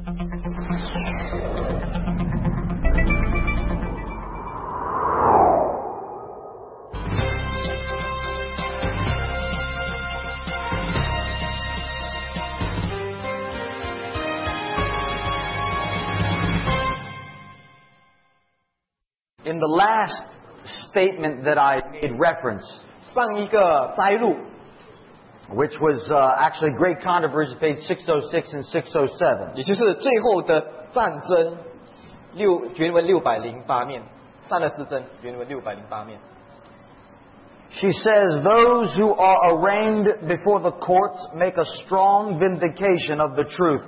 In the last statement that I made reference, 上一个摘录 which was actually great controversy, page 606 and 607. 也就是最后的战争原文608面，善恶之争原文608面。 She says, those who are arraigned before the courts make a strong vindication of the truth.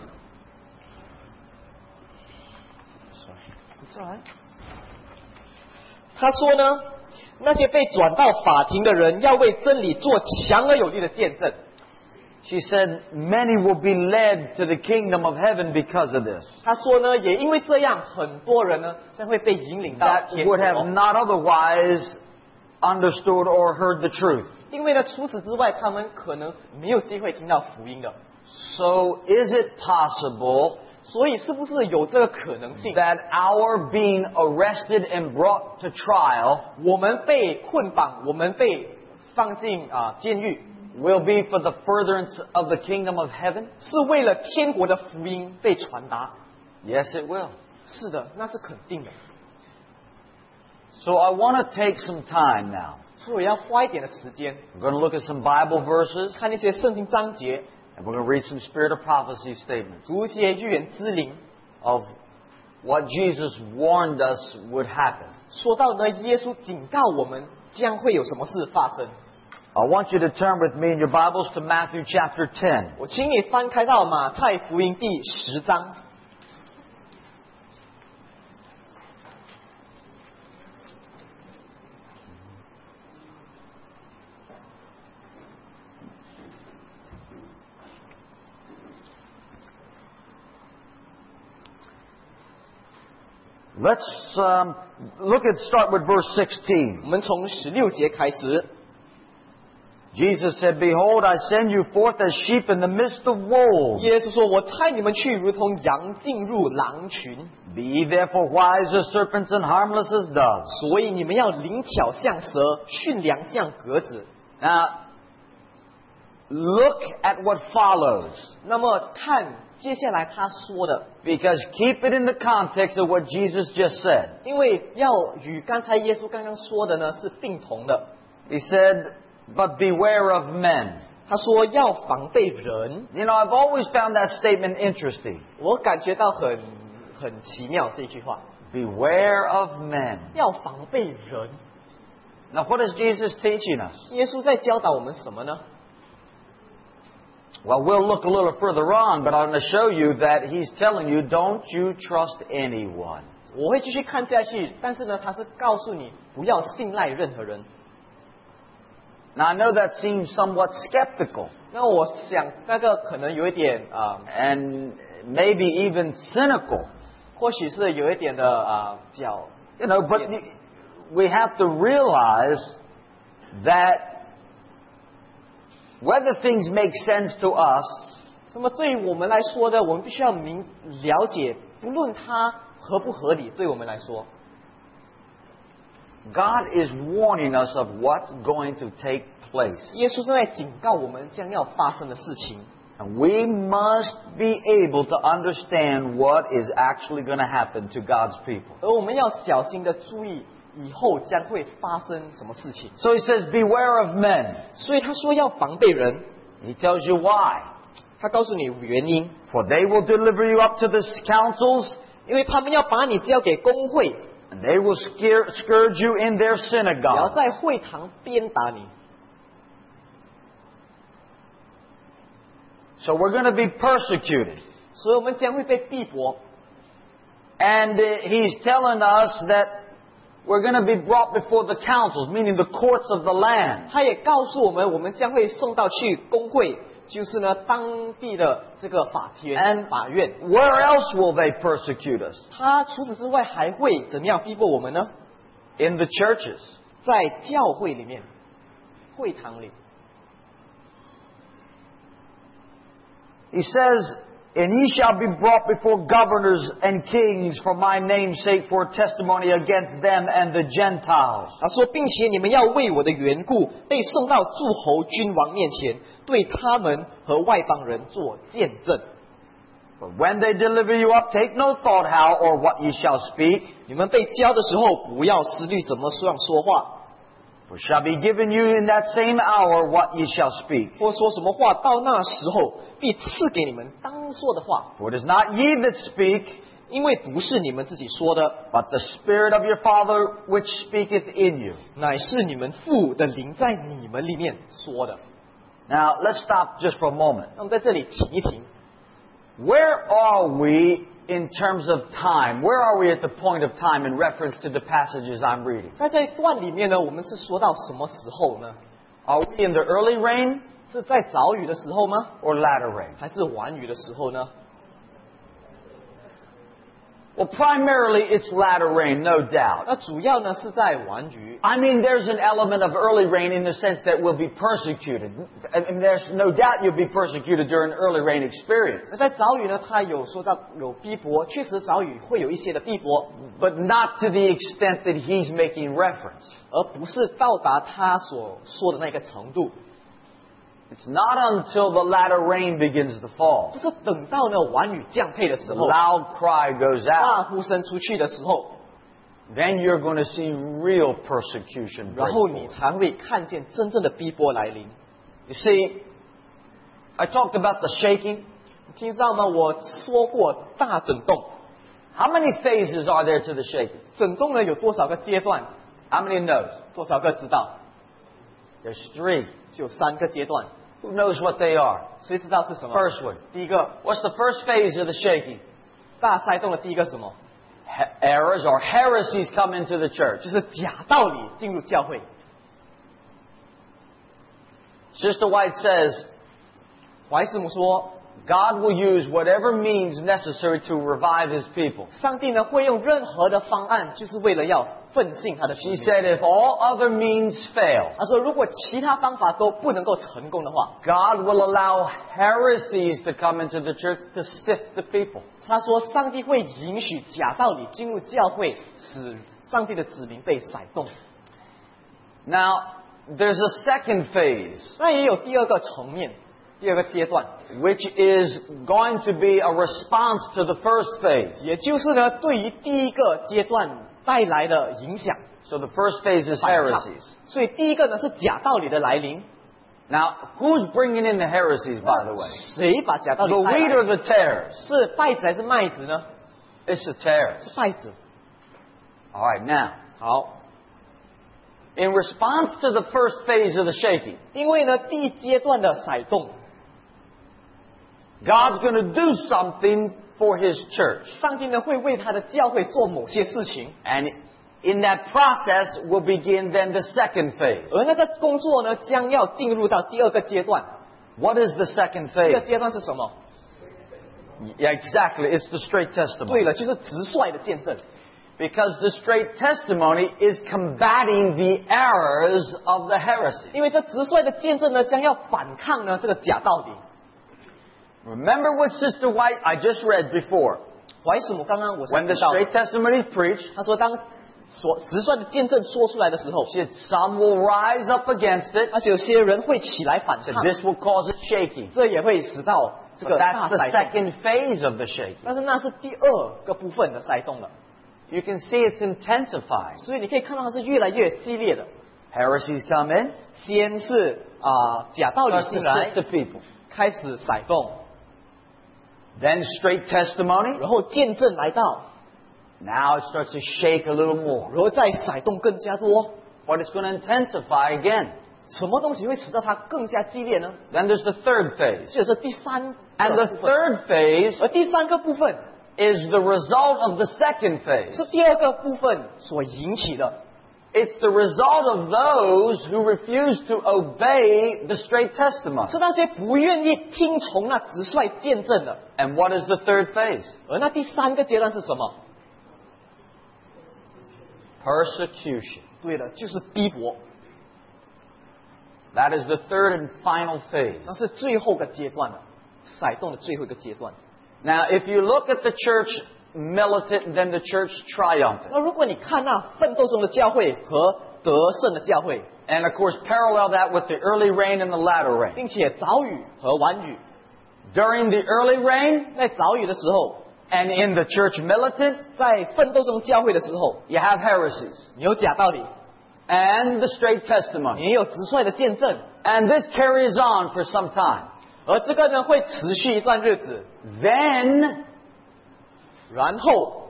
It's all right. 他说呢，那些被转到法庭的人要为真理做强而有力的见证。 She said, many will be led to the kingdom of heaven because of this. 他说呢，也因为这样，很多人呢将会被引领到 That 天 would have 国。 not otherwise understood or heard the truth. 因为呢，除此之外，他们可能没有机会听到福音的。 So is it possible 所以，是不是有这个可能性？ that our being arrested and brought to trial 我们被捆绑，我们被放进监狱， will be for the furtherance of the kingdom of heaven? 是为了天国的福音被传达？ Yes, it will. 是的，那是肯定的。 So I want to take some time now. 所以我要花一点的时间 We're going to look at some Bible verses, 看那些圣经章节， and we're going to read some spirit of prophecy statements 读一些预言之灵， of what Jesus warned us would happen. 说到呢，耶稣警告我们将会有什么事发生。 I want you to turn with me in your Bibles to Matthew chapter 10. 我请你翻开到马太福音第10章。 Let's start with verse 16. 我们从16节开始。 Jesus said, Behold, I send you forth as sheep in the midst of wolves. 耶稣说：“我差你们去，如同羊进入狼群。 Be ye therefore wise as serpents and harmless as doves. 所以你们要灵巧像蛇，驯良像鸽子。” Now, look at what follows. 那么看接下来他说的， Because keep it in the context of what Jesus just said. 因为要与刚才耶稣刚刚说的呢是并同的。 He said, But beware of men. 他说要防备人， You know, I've always found that statement interesting. 我感觉到很奇妙这句话， Beware of men. 要防备人。 Now, what is Jesus teaching us? 耶稣在教导我们什么呢？ Well, we'll look a little further on, but I'm going to show you that he's telling you, don't you trust anyone. 我会继续看下去，但是呢，他是告诉你不要信赖任何人。 Now, I know that seems somewhat skeptical 那我想那个可能有一点 and maybe even cynical. 或许是有一点的 You know, but we have to realize that whether things make sense to us 那么对于我们来说呢，我们必须要了解，不论它合不合理，对我们来说， God is warning us of what's going to take place. 耶稣正在警告我们将要发生的事情。 And we must be able to understand what is actually going to happen to God's people. 而我们要小心的注意以后将会发生什么事情。 So he says, beware of men. 所以他说要防备人， He tells you why. 他告诉你原因， For they will deliver you up to the councils, 因为他们要把你交给公会， and they will scourge you in their 也要 synagogue. 在会堂鞭打你。 So we're going to be persecuted. 所以我们将会被逼迫。 And he's telling us that we're going to be brought before the councils, meaning the courts of the land. 他也告诉我们，我们将会送到去公会，就是呢当地的这个法院。 Where else will they persecute us? 他除此之外还会怎么样逼迫我们呢？ In the churches. 在教会里面，会堂里。 He says And ye shall be brought before governors and kings for my name's sake for testimony against them and the Gentiles. 他说，并且你们要为我的缘故被送到诸侯君王面前，对他们和外邦人做见证。 But when they deliver you up, take no thought how or what ye shall speak. 你们被交的时候，不要思虑怎么说话， For shall be given you in that same hour what ye shall speak. 或说什么话，到那时候必赐给你们当说的话， For it is not ye that speak, 因为不是你们自己说的， but the Spirit of your Father which speaketh in you. 乃是你们父的灵在你们里面说的。 Now, let's stop just for a moment. 那我们在这里停一停， Where are we in terms of time? Where are we at the point of time in reference to the passages I'm reading? 在这一段里面呢，我们是说到什么时候呢？ Are we in the early rain 是在早雨的时候吗？ or latter rain? 还是晚雨的时候呢？ Well, primarily it's latter rain, no doubt. 那主要呢是在晚雨。 I mean, there's an element of early rain in the sense that we'll be persecuted. I mean, there's no doubt you'll be persecuted during early rain experience. 那在早雨呢，他有说到有逼迫，确实早雨会有一些的逼迫， But not to the extent that he's making reference. 而不是到达他所说的那个程度。 It's not until the latter rain begins to fall. 不是等到呢晚雨降配的时 The 候， loud cry goes 大 out. 呼声出去的时候， Then you're going to see real persecution 然 break 后你 forth. 才会看见真正的逼迫来临。 You see, I talked about the shaking. 你听到吗？我说过大震动， How many phases are there to the shaking? 震动呢有多少个阶段？ How many knows? 多少个知道？ There's 3. 就3个阶段， Who knows what they are? 谁知道是什么？ First one. 第一个 What's the first phase of the shaking? 大塞动的第一个什么？ Errors or heresies come into the church. 就是假道理进入教会。 Sister White says, 怀师母说， God will use whatever means necessary to revive His people. 上帝呢会用任何的方案，就是为了要奋兴他的子 She 民。 said, if all other means fail, 他说，如果其他方法都不能够成功的话， God will allow heresies to come into the church to sift the people. 他说，上帝会允许假道理进入教会，使上帝的子民被甩动。 Now, there's a second phase, 那也有第二个层面，第二个阶段， which is going to be a response to the first phase. 也就是呢，对于第一个阶段带来的影响。 So the first phase is 反抗 heresies. 所以第一个呢是假道理的来临。 Now, who's bringing in the heresies, by the way? 谁把假道 The 理带 wheat 来？ or the tares? 是稗子还是麦子呢？ It's the tares. 是稗子。 All right, now, 好， in response to the first phase of the shaking, 因为呢第一阶段的甩动， God's going to do something for His church. 上帝呢会为他的教会做某些事情， And in that process will begin then the second phase. 而那个工作呢将要进入到第二个阶段。 What is the second 第二 phase? 阶段是什么？ Yeah, exactly. It's the straight 对 testimony. 了，就是直率的见证。 Because the straight testimony is combating the errors of the heresy. 因为这直率的见证呢，将要反抗呢这个假道理。 Remember what Sister White I just read before. 怀师母刚刚我是 When the 提到的 straight testimony is preached, 他说当直率的见证说出来的时候， she said some will rise up against it. 而且有些人会起来反 Said 抗， this will cause it shaking. 这也会使到这 But 个 that's 大 the 塞动。 second phase of the shaking. 但是那是第二个部分的塞动了， You can see it's intensifying. 所以你可以看到它是越来越激烈的。 Heresies come in, 先是假道理 starts to 进来 sift，the people. 开始甩动， Then straight testimony. 然后见证来到， Now it starts to shake a little more. 然后再甩动更加多。 But it's going to intensify again. 什么东西会使到它更加激烈呢？ Then there's the third phase. 就是第三 And 个 the 部分， third phase 而第三个部分 is the result of the second phase. 是第二个部分所引起的， It's the result of those who refuse to obey the straight testimony. 是那些不愿意听从那直率见证的。 And what is the third phase? 而那第三个阶段是什么？ Persecution. 对了，就是逼迫， That is the third and final phase. 那是最后个阶段了，甩动的最后一个阶段。 Now, if you look at the church militant, then the church triumphant. 那如果你看那奋斗中的教会和得胜的教会， And of course, parallel that with the early rain and the latter rain. 并且早雨和晚雨， During the early rain 在早雨的时候， and in the church militant, 在奋斗中教会的时候， you have heresies 你有假道理， and the straight testimony. 你也有直率的见证， And this carries on for some time. 而这个呢会持续一段日子， Then, 然后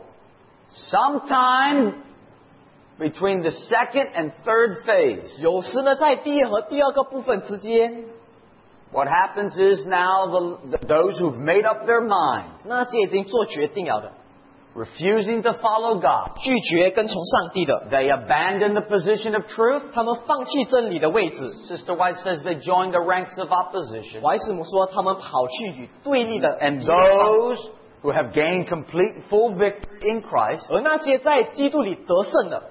sometime between the second and third phase, 有时呢在第一和第二个部分之间， what happens is now those who've made up their mind, 那些已经做决定了的， refusing to follow God, 拒绝跟从上帝的， they abandon the position of truth. 他们放弃真理的位置。 Sister White says they joined the ranks of opposition. 怀斯姆说，他们跑去与对立的 And 敌对方 those who have gained complete full victory in Christ 而那些在基督里得胜的，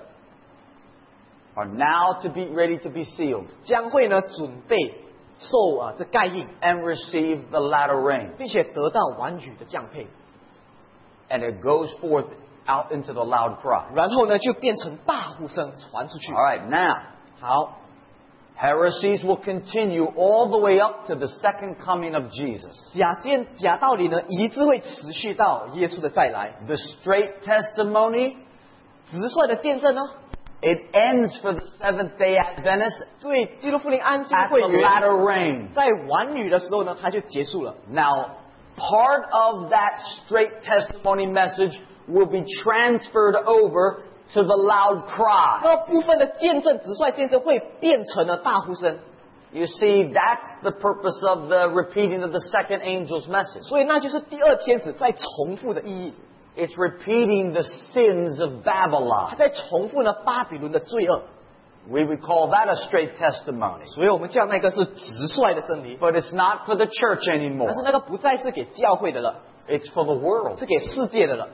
are now to be ready to be sealed 将会呢准备受这盖印， and receive the latter rain. 并且得到晚雨的降配， And it goes forth out into the loud cry. 然后呢就变成大呼声传出去。 All right, now, 好， heresies will continue all the way up to the second coming of Jesus. 假道理呢一直会持续到耶稣的再来。 The straight testimony, 直率的见证呢， it ends for the Seventh-day Adventists 对基督复临安息 at 会 the 员， latter rain. 在晚雨的时候呢，它就结束了。 Now, part of that straight testimony message will be transferred over to the loud cry. 那部分的见证，直率见证会变成了大呼声， You see, that's the purpose of the repeating of the second angel's message. 所以那就是第二天使在重复的意义。 It's repeating the sins of 他 Babylon. 在重复呢巴比伦的罪恶， We would call that a straight testimony. 所以我们叫那个是直率的真理。 But it's not for the church 但是 anymore. 那个不再是给教会的了， It's for the world. 是给世界的了。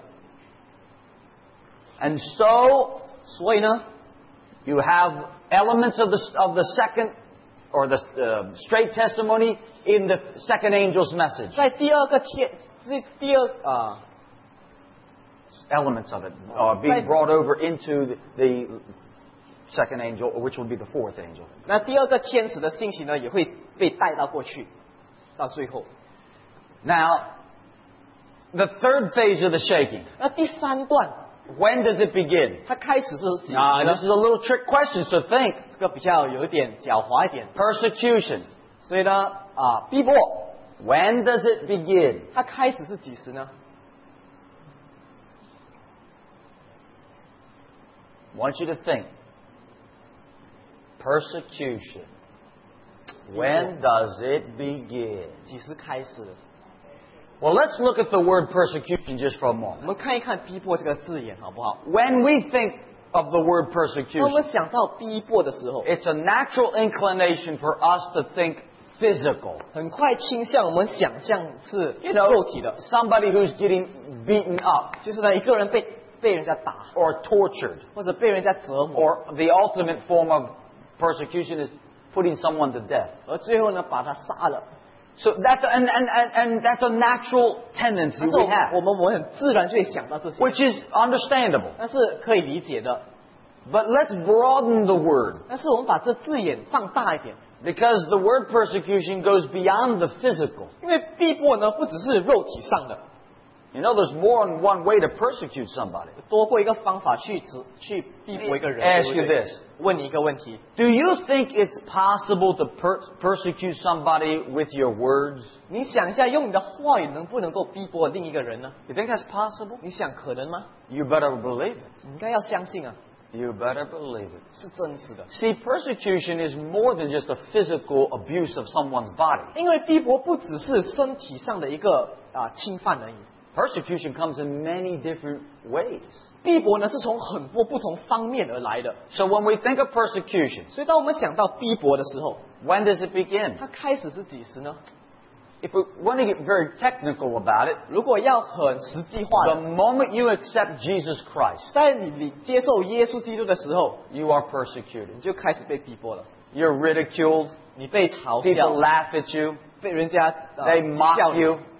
And so, 所以呢， you have elements of the second or the straight testimony in the second angel's message. 在第二个天，第二 Elements of it are being brought over into the second angel, which will be the fourth angel. 那第二个天使的信息呢，也会被带到过去，到最后。 Now, the third phase of the shaking. 那第三段， When does it begin? 它开始是几 Now, 时呢 this is a little trick question, so think. 这个比较有一点狡猾一点， Persecution. 所以呢，逼迫， When does it begin? 它开始是几时呢？ I want you to think. Persecution. When does it begin? 几时开始的？ Well, let's look at the word persecution just for a 我 moment. 们看一看逼迫这个字眼好不好？ When we think of the word 当我 persecution, 们想到逼迫的时候， it's a natural inclination for us to think physical. 很快倾向我们想象是 You know, 肉体的， somebody who's getting beaten up 就是呢一个人被人家打， or tortured, 或者被人家折磨， or the ultimate form of persecution is putting someone to death. 而最后呢把他杀了。 So that's and that's a natural tendency 但是 we 我 have, 们很自然就会想到这些， which is understandable. 那是可以理解的。 But let's broaden the word, 但是我们把这字眼放大一点， because the word persecution goes beyond the physical. 因为逼迫呢不只是肉体上的， You know, there's more than one way to persecute somebody. 多过一个方法去逼迫一个人。 Ask 对不 you 对 this. 问你一个问题， Do you think it's possible to persecute somebody with your words? 你想一下，用你的话语能不能够逼迫另一个人呢？ You think that's possible? 你想可能吗？ You better believe it. 你应该要相信啊， You better believe it. 是真实的。 See, persecution is more than just a physical abuse of someone's body. 因为逼迫不只是身体上的一个侵犯而已， Persecution comes in many different ways. 逼迫呢是从很多不同方面而来的。 So when we think of persecution, 所以当我们想到逼迫的时候， when does it begin? 它开始是几时呢？ If we want to get very technical about it, 如果要很实际化 the 的， moment you accept Jesus Christ, 在你接受耶稣基督的时候， you are persecuted. 你就开始被逼迫了， You're ridiculed. 你被嘲 People 笑， laugh at you. 被人家 They 讥 mock 笑你 you.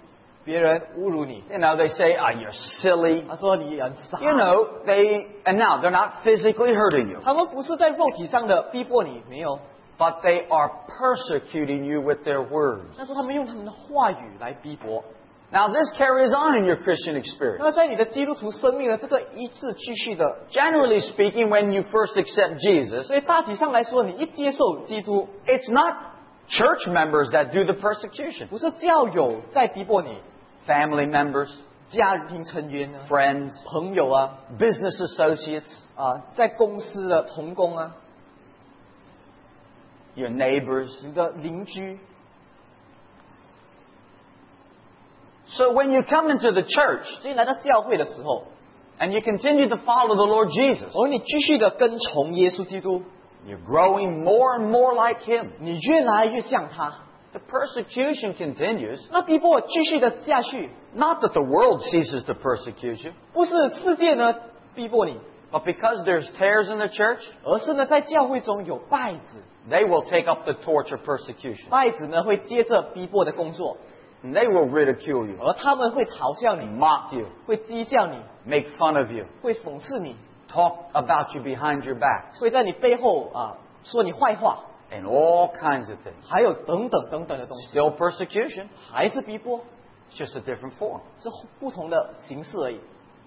别人侮辱你， You know, they say, "Ah, you're silly." 他说你很傻。 You know, and now they're not physically hurting you, 他们不是在肉体上的逼迫你，没有， but they are persecuting you with their words. 但是他们用他们的话语来逼迫。 Now, this carries on in your Christian experience. 那在你的基督徒生命呢，这个一直继续的。 Generally speaking, when you first accept Jesus, 所以大体上来说，你一接受基督， it's not church members that do the persecution. 不是教友在逼迫你， Family members, 家庭成员啊， friends, 朋友啊， business associates, 在公司的同工啊， your neighbors. 你的邻居。 So when you come into the church 所以来到教会的时候， and you continue to follow the Lord Jesus, 而你继续的跟从耶稣基督， you're growing more and more like Him. 你越来越像他， The persecution continues. 那逼迫继续的下去， Not that the world ceases to persecute you, 不是世界呢逼迫你， but because there's tares in the church, 而是呢在教会中有败子， they will take up the torch of persecution. 败子呢会接着逼迫的工作， And they will ridicule you, 而他们会嘲笑你， mock you, 会讥笑你， make fun of you, 会讽刺你， talk about you behind your back, 会在你背后说你坏话， and all kinds of things. 还有等等等等的东西， Still persecution, 还是逼迫， it's just a different form. 是不同的形式而已。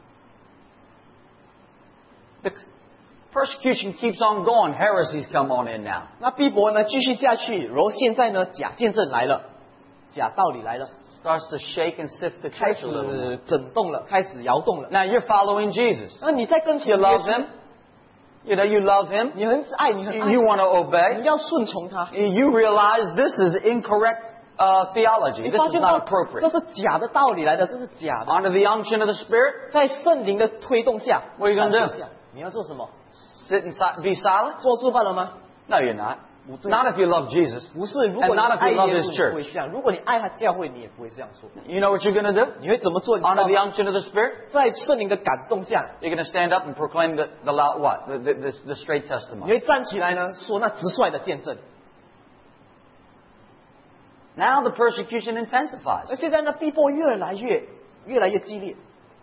The persecution keeps on going. Heresies come on in now. 那逼迫呢继续下去，然后现在呢假见证来了，假道理来了， Starts to shake and sift the 开 church a little more. 始震动了，开始摇动了。 Now you're following Jesus. 那你在跟从 You 耶 love 稣 Him. You know, you love Him. 你很爱，你很 You 爱， want to 你 obey. 要顺从他。 You realize this is incorrect theology. 你 This 发 is 现到 not 这 appropriate. 是假的道理来的，这是假的。 Under the unction of the Spirit, 在圣灵的推动下， What are you gonna do? 感动下你要做什么？ sit and be silent? 做示范了吗？ No, you're not. 不对， Not if you love Jesus. 不是。如果 And 你 not if 爱 you love 耶 His 稣，你 church. 不会这样；如果你爱他教会，你也不会这样做。 You know what you're going to do? 你会怎么做？你知道 Under the 吗？ unction of the Spirit, 在圣灵的感动下， you're going to stand up and proclaim the loud what? The straight 你 testimony. 会站起来呢，说那直率的见证。 Now the persecution intensifies. 而现在呢，逼迫越来越激烈。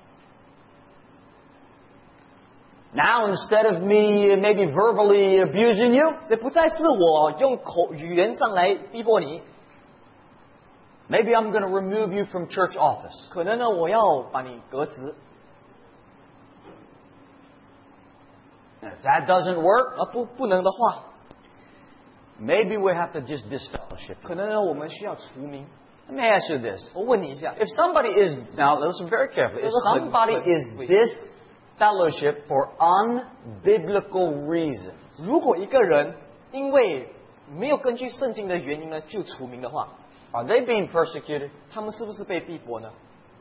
Now instead of me maybe verbally abusing you, 这不再是我用语言上来逼迫你， maybe I'm going to remove you from church office. 可能呢，我要把你革职。 And if that doesn't work, 而不能的话， maybe we have to just disfellowship. 可能呢，我们需要除名。 Let me ask you this. 我问你一下， If somebody is, now listen very carefully, if somebody is disfellowship for unbiblical reasons, 如果一个人因为没有根据圣经的原因呢，就除名的话， are they being persecuted? 他们是不是被逼迫呢？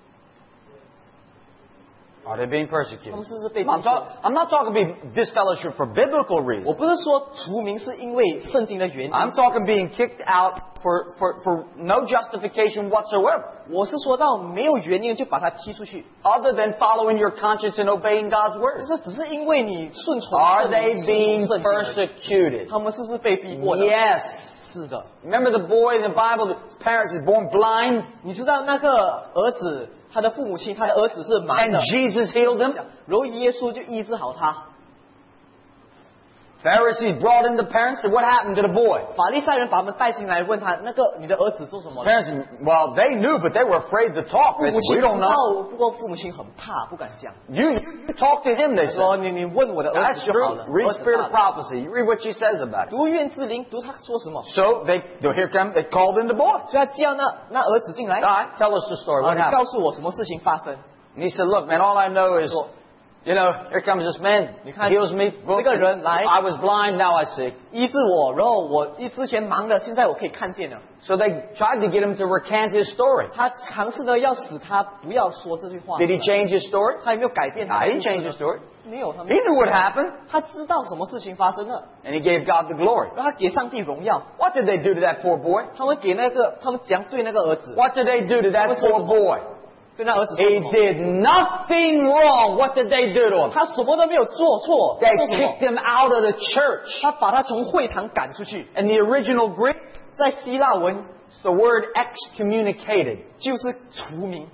Are they being persecuted? 他们是不是被逼 I'm, 迫？ I'm not talking being disfellowship for biblical 我 reasons. 不是说除名是因为圣经的原因， I'm talking being kicked out for no justification whatsoever, 我是说到没有原因就把他踢出去， other than following your conscience and obeying God's 就 word. 是只是因为你顺从 Are 圣 they 灵 being 顺从圣经而已 persecuted? 他们是不是被逼迫的？ Yes. 是的。 Remember the boy in the Bible, his parents is born blind, 你知道那个儿子，他的父母亲，他的儿子是盲 and 的， Jesus healed him? 然后耶稣就医治好他。 Pharisees brought in the parents, said, what happened to the boy? 法利赛人把他们带进来，问他那个你的儿子做什么？ Parents, well, they knew, but they were afraid to talk. 父 They 母 said, 亲 we 不 don't 知 know. 道，不过父母亲很怕，不敢讲。 You talk to him, they 他说 said. 你问我的儿 That's 子就好 true. 了。 Read 儿子 Spirit 大 of 了 Prophecy. You read what she says about it. 读愿之灵，读他说什么？ So here come, they called in the boy. 所以他叫那儿子进来。 All right, tell us the story. 啊 What 你 happened? 告诉我什么事情发生？ And he said, look, man, all I know is, you know, here comes this man. He 你看， heals me. 这个人来 I was blind, now I see. 医治我，然后我之前盲的，现在我可以看见了。 So they tried to get him to recant his story. 他尝试的要使他不要说这句话。 Did he change his story? 他有没有改变 No, 他 he 的 didn't 故事 change 呢 his story. 没有，他 He 没有。 knew what happened, 他知道什么事情发生了， and he gave God the glory. 让他给上帝荣耀。 What did they do to that poor boy? 他们讲对那个儿子， What did they do to that poor boy? 对那儿子说 He 什么？ did nothing wrong. What did they do to him? 他什么都没有做错， They 做什么 kicked？him out of the church. 他把他从会堂赶出去。 In the original Greek, 在希腊文 It's the word excommunicated. 就是除名。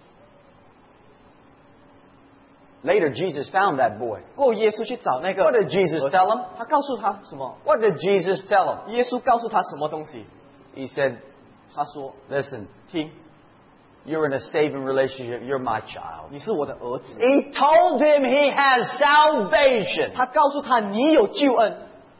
Later, Jesus found that boy. 过后耶稣去找那个 What did Jesus 儿子 tell him? 他告诉他什么？ What did Jesus tell him? 耶稣告诉他什么东西？ He said, 他说 listen, 听， you're in a saving relationship. You're my child. 你是我的儿子。 He told him he has salvation. 他告诉他你有救恩。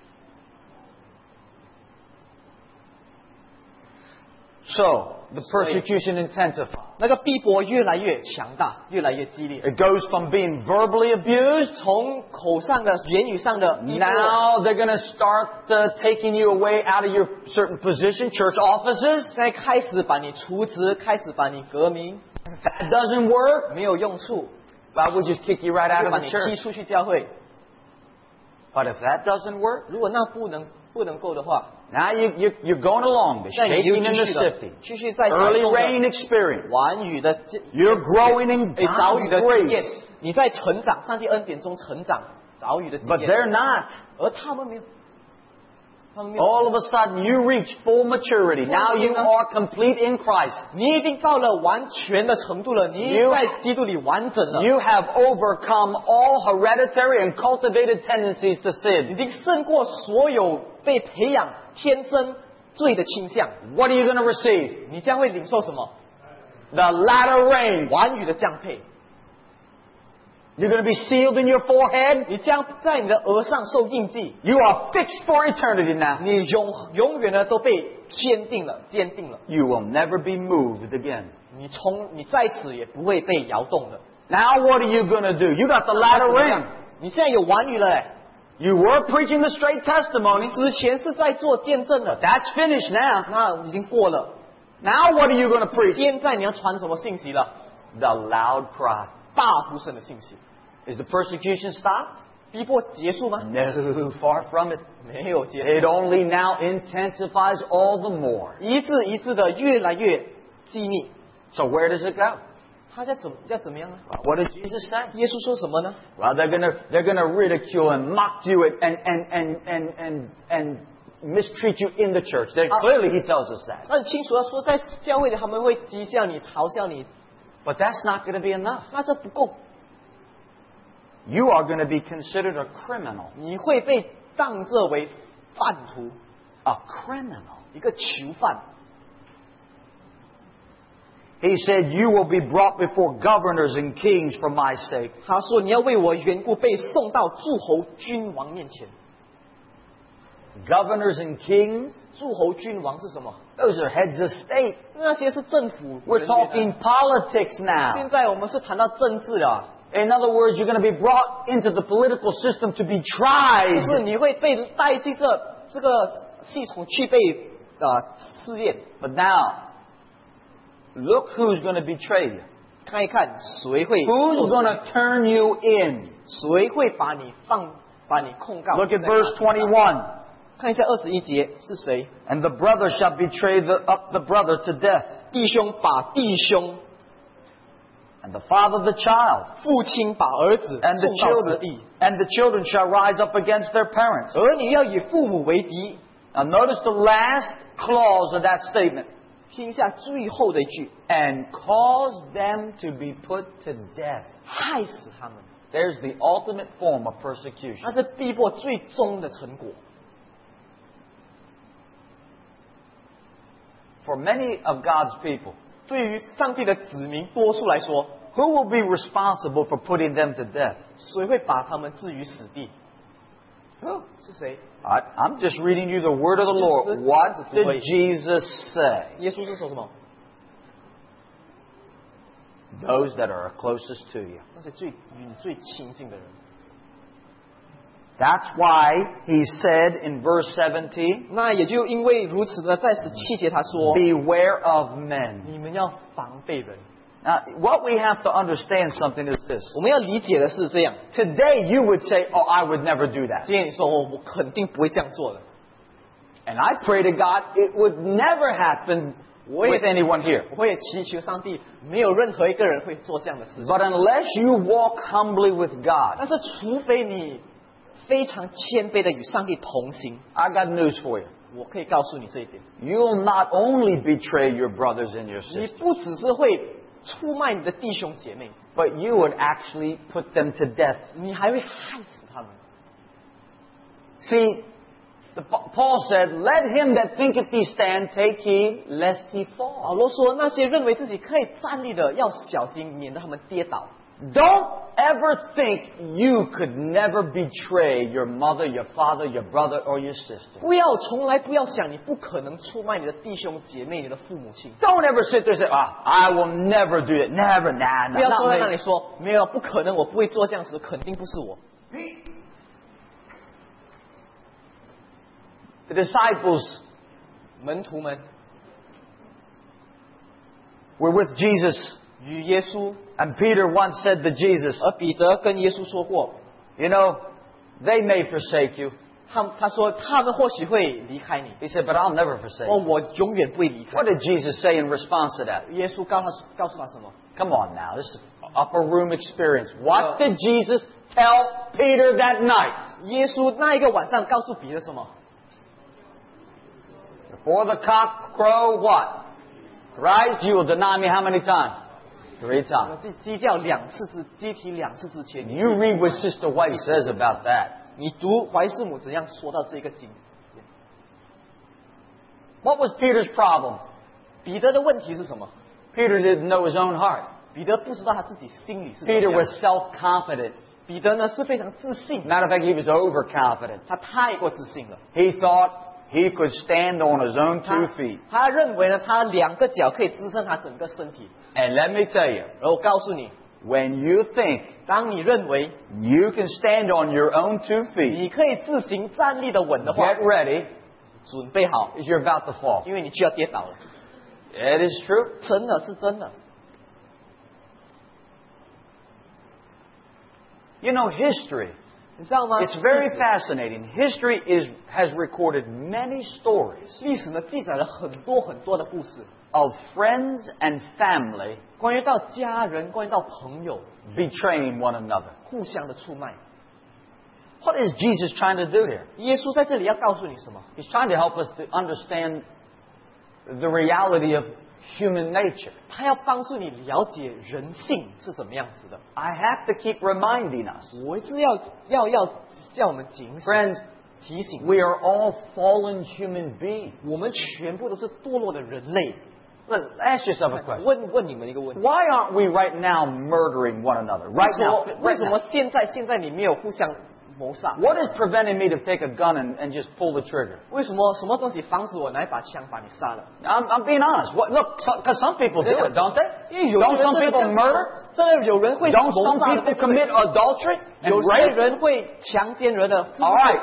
So, the persecution intensified. 那个逼迫越来越强大，越来越激烈。 It goes from being verbally abused. 从口上的、言语上的逼迫， Now they're going to start taking you away out of your certain position, church offices. 现在开始把你除职，开始把你革命， If that doesn't work, 没有用处， God will just kick you right out 就 of 把 the 你踢 church. 出去教会。 But if that doesn't work, 如果那不能够的话， now you're going along, the 那你就 shaking 继 and the 续的 sifting. 继续在 Early 中的 rain experience. 晚雨的 You're growing in 早 God's 雨的经验 grace. 你在成长，上帝恩典中成长，早雨的经 But 验， they're not. 而他们没有，他们没有。 All of a sudden, you reach full maturity. Now you are complete in Christ. 你已经到了完全的程度了，你 You- 在基督里完整了， You have overcome all hereditary and cultivated tendencies to 已 sin. 经胜过所有被培养天生罪的倾向。 What are you going to receive? 你将会领受什么？ The latter rain. 晚雨的降配。 You're going to be sealed in your forehead. 你将在你的额上受印记， You are fixed for eternity now. 你永远的都被坚定了、坚定了。 You will never be moved again. 你在此也不会被摇动的。 Now what are you going to do? You got the latter rain. 你现在有晚雨了哎， You were preaching the straight testimony. 之前是在做见证的， That's finished now. 那已经过了。 Now what are you going to preach? 现在你要传什么信息了？ The loud cry. 大呼声的信息。 Is the persecution stopped? 逼迫结束吗？ No, far from it. 没有结 It 束， only now intensifies all the more. 一字一字的越来越激密。 So where does it go? 他要怎么样呢？ What did Jesus say? 耶稣说什么呢？ Well, they're gonna ridicule and mock you and mistreat you in the church. Clearly, he tells us that. 那很清楚的说，在教会里他们会讥笑你、嘲笑你， But that's not going to be enough. 那这不够， You are going to be considered a criminal. 你会被当作为犯徒， A criminal. 一个囚犯。 He said, you will be brought before governors and kings for my sake. 他说：“你要为我缘故被送到诸侯君王面前。 Governors and kings, 诸侯君王是什么？ those are heads of state. 那些是政府 We're 人员 talking 啊 politics 现 now. 在我们是谈到政治了啊， In other words, you're going to be brought into the political system to be 就是 tried. 你会被带进这个系统去被试验。 But now, look who's going to betray you. 看一看谁会 Who's 做 going 什么 to turn you in? 谁会把你控告。 Look at verse 21. 看一下21节是谁？ And the brother shall betray the brother to death, 弟兄把弟兄， and the father the child, 父亲把儿子 and the 送到死 children, 地， and the children shall rise up against their parents. 儿女要与父母为敌。 Now notice the last clause of that statement. 听一下最后的一句， And cause them to be put to death. 害死他们， There's the ultimate form of persecution. 那是逼迫最终的成果。 For many of God's people, 对于上帝的子民多数来说， who will be responsible for putting them to death? 谁会把他们置于死地？是谁？ I'm just reading you the word of the Lord. What did Jesus say? 耶稣是说什么？ Those that are closest to you. 那些与你最亲近的人。 That's why he said in verse 17, 那也就因为如此呢，在17节他说， beware of men. 你们要防备人。 Now, what we have to understand something is this. 我们要理解的是这样。 Today you would say, oh, I would never do that. 今天你说我肯定不会这样做的。 And I pray to God it would never happen with anyone here. 我也祈求上帝，没有任何一个人会做这样的事情。 But unless you walk humbly with God, 但是除非你非常谦卑的与上帝同行， I got news for you. 我可以告诉你这一点， you'll not only betray your brothers and your 你 sisters, 不只是会出卖你的弟兄姐妹， but you would actually put them to death. 你还会害死他们。 See, Paul said, let him that thinketh he stand take heed lest he 保 fall. 罗说，那些认为自己可以站立的，要小心，免得他们跌倒。 Don't ever think you could never betray your mother, your father, your brother, or your sister. 从来不要想你不可能出卖你的弟兄姐妹、你的父母亲。 Don't ever sit there and say, I will never do it. Never, 不要坐在那 not 里 me. 说没有，不可能，我不会做这样事，肯定不是我。 The disciples 门徒们 were with Jesus, 与耶稣， and Peter once said to Jesus, 而彼得跟耶稣说过， you know, they may forsake you. 他说他们或许会离开你， He said, but I'll never forsake 哦， you. 我永远不会离开 What。did Jesus say in response to that? 耶稣告诉他什么？ Come on now, this is upper room experience. What did Jesus tell Peter that night? 耶稣那一个晚上告诉彼得什么？ Before the cock crow, what? Thrice you will deny me how many times? 3 times. 鸡叫两次鸡啼两次之前， You read what Sister White says about that. 你读怀师母怎样说到这个经？ What was Peter's problem? 彼得的问题是什么？ Peter didn't know his own heart. 彼得不知道他自己心里是怎么 Peter 样 was self-confident. 彼得呢是非常自信， Matter of fact, he was overconfident. 他太过自信了。 He thought he could stand on his own 2 feet. 他认为呢，他2个脚可以支撑他整个身体。 And let me tell you, 而我告诉你， when you think 当你认为 you can stand on your own 2 feet, 你可以自行站立的稳的话， get ready, 准备好， because you're about to fall. 因为你就要跌倒了。 It is true. 真的是真的。 You know, history, 你知道吗？ it's very fascinating. History has recorded many stories 历史呢记载了很多很多的故事， of friends and family 关于到家人，关于到朋友 betraying one another. 互相的出卖。 What is Jesus trying to do here? 耶稣在这里要告诉你什么？ He's trying to help us to understand the reality of human nature. 他要帮助你了解人性是什么样子的。 I have to keep reminding us. 我是要叫我们警醒， Friends, 提醒 we are all fallen human beings. 我们全部都是堕落的人类。 Let's ask yourself a question. 问你们一个问题： Why aren't we right now murdering one another? Right now. 为什么现在你没有互相谋杀？ What is preventing me to take a gun and just pull the trigger? 为什么什么东西防止我拿一把枪把你杀了？ I'm being honest. Look, because some people do it, don't they? 因为有些 Don't 人 some 真的 people 这样 murder? 真的有人会 Don't 谋 some 杀的 people 对不对 commit adultery and 有些 rape? 人会强奸人的。 All right.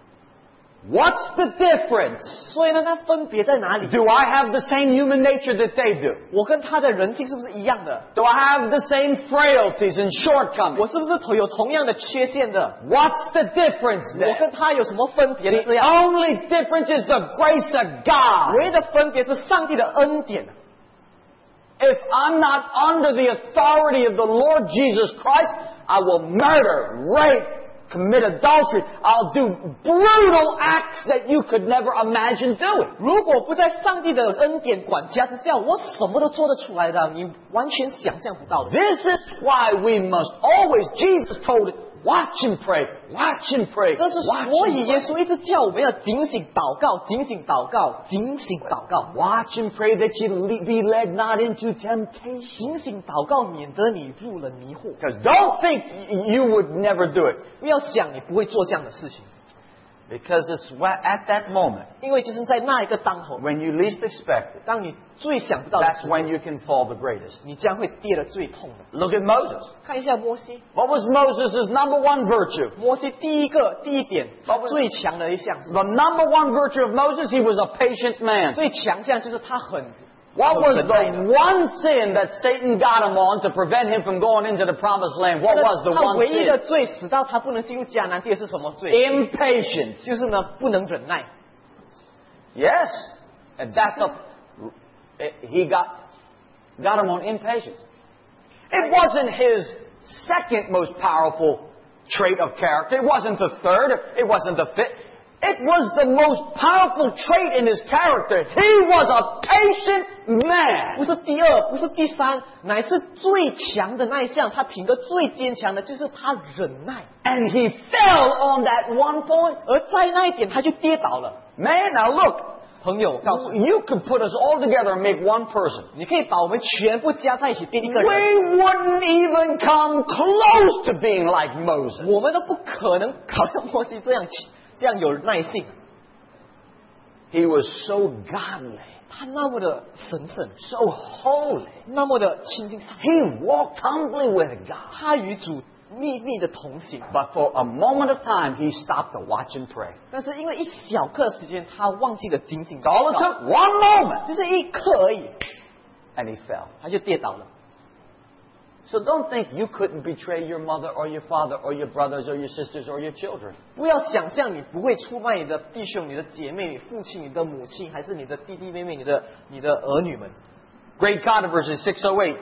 What's the difference? 所以呢，它分别在哪里？ Do I have the same human nature that they do? 我跟他的人性是不是一样的？ Do I have the same frailties and 我 shortcomings? 是不是有同样的缺陷的？ What's the difference 我 then? 跟他有什么分别的？ The 这样， only difference is the grace of God. 唯一的分别是上帝的恩典。 If I'm not under the authority of the Lord Jesus Christ, I will murder, rape, commit adultery. I'll do brutal acts that you could never imagine doing. 如果不在上帝的恩典管辖之下，我什么都做得出来的，你完全想象不到的。 This is why we must always, Jesus told it, watch and pray, watch and pray, 这是 watch 所以 and 耶 pray. 稣一直叫我们要警醒祷告，警醒祷告，警醒祷告， Watch and pray that you be led not into temptation. 警醒祷告，免得你入了迷惑。 Because don't think you would never do it. 不要想你不会做这样的事情， Because it's at that moment, 因为就是在那一个当口， when you least expect it, 当你最想不到的 that's 时候， when you can fall the greatest. 你将会跌得最痛的。 Look at Moses. 看一下摩西， What was Moses' number one virtue? 摩西第一点，最强的一项， The number one virtue of Moses, he was a patient man. 最强项就是他很 What was 很耐的 the one sin that Satan got him on to prevent him from going into the promised land? What was the 他 one 唯一的 sin? 罪使到他不能进入迦南地的是什么罪？ Impatience. 就是呢不能忍耐。 Yes. And that's he got him on impatience. It wasn't his second most powerful trait of character. It wasn't the third. It wasn't the fifth. It was the most powerful trait in his character. He was a patient 不 man. 是第二，不是第三，乃是最强的那一项。他品格最坚强的就是他忍耐， And he fell on that one point. 而在那一点他就跌倒了。 Man, now look. 朋友，我告诉你， You could put us all together and make one person. 你可以把我们全部加在一起变一个人， We wouldn't even come close to being like Moses. 我们都不可能好像摩西这样有耐性。 He was so godly, 他那么的神圣， so holy. 那么的亲近上帝， He walked humbly with God. 他与主秘密的同行。 But for a moment of time, he stopped to watch and pray. 但是因为一小刻时间，他忘记了警醒 That's all it 祷告， took, one moment. 只是一刻而已， And he fell. 他就跌倒了。 So don't think you couldn't betray your mother or your father or your brothers or your sisters or your children. 不要想象你不会出卖你的弟兄、你的姐妹、你父亲、你的母亲，还是你的弟弟妹妹、你的儿女们。 Great controversy 608.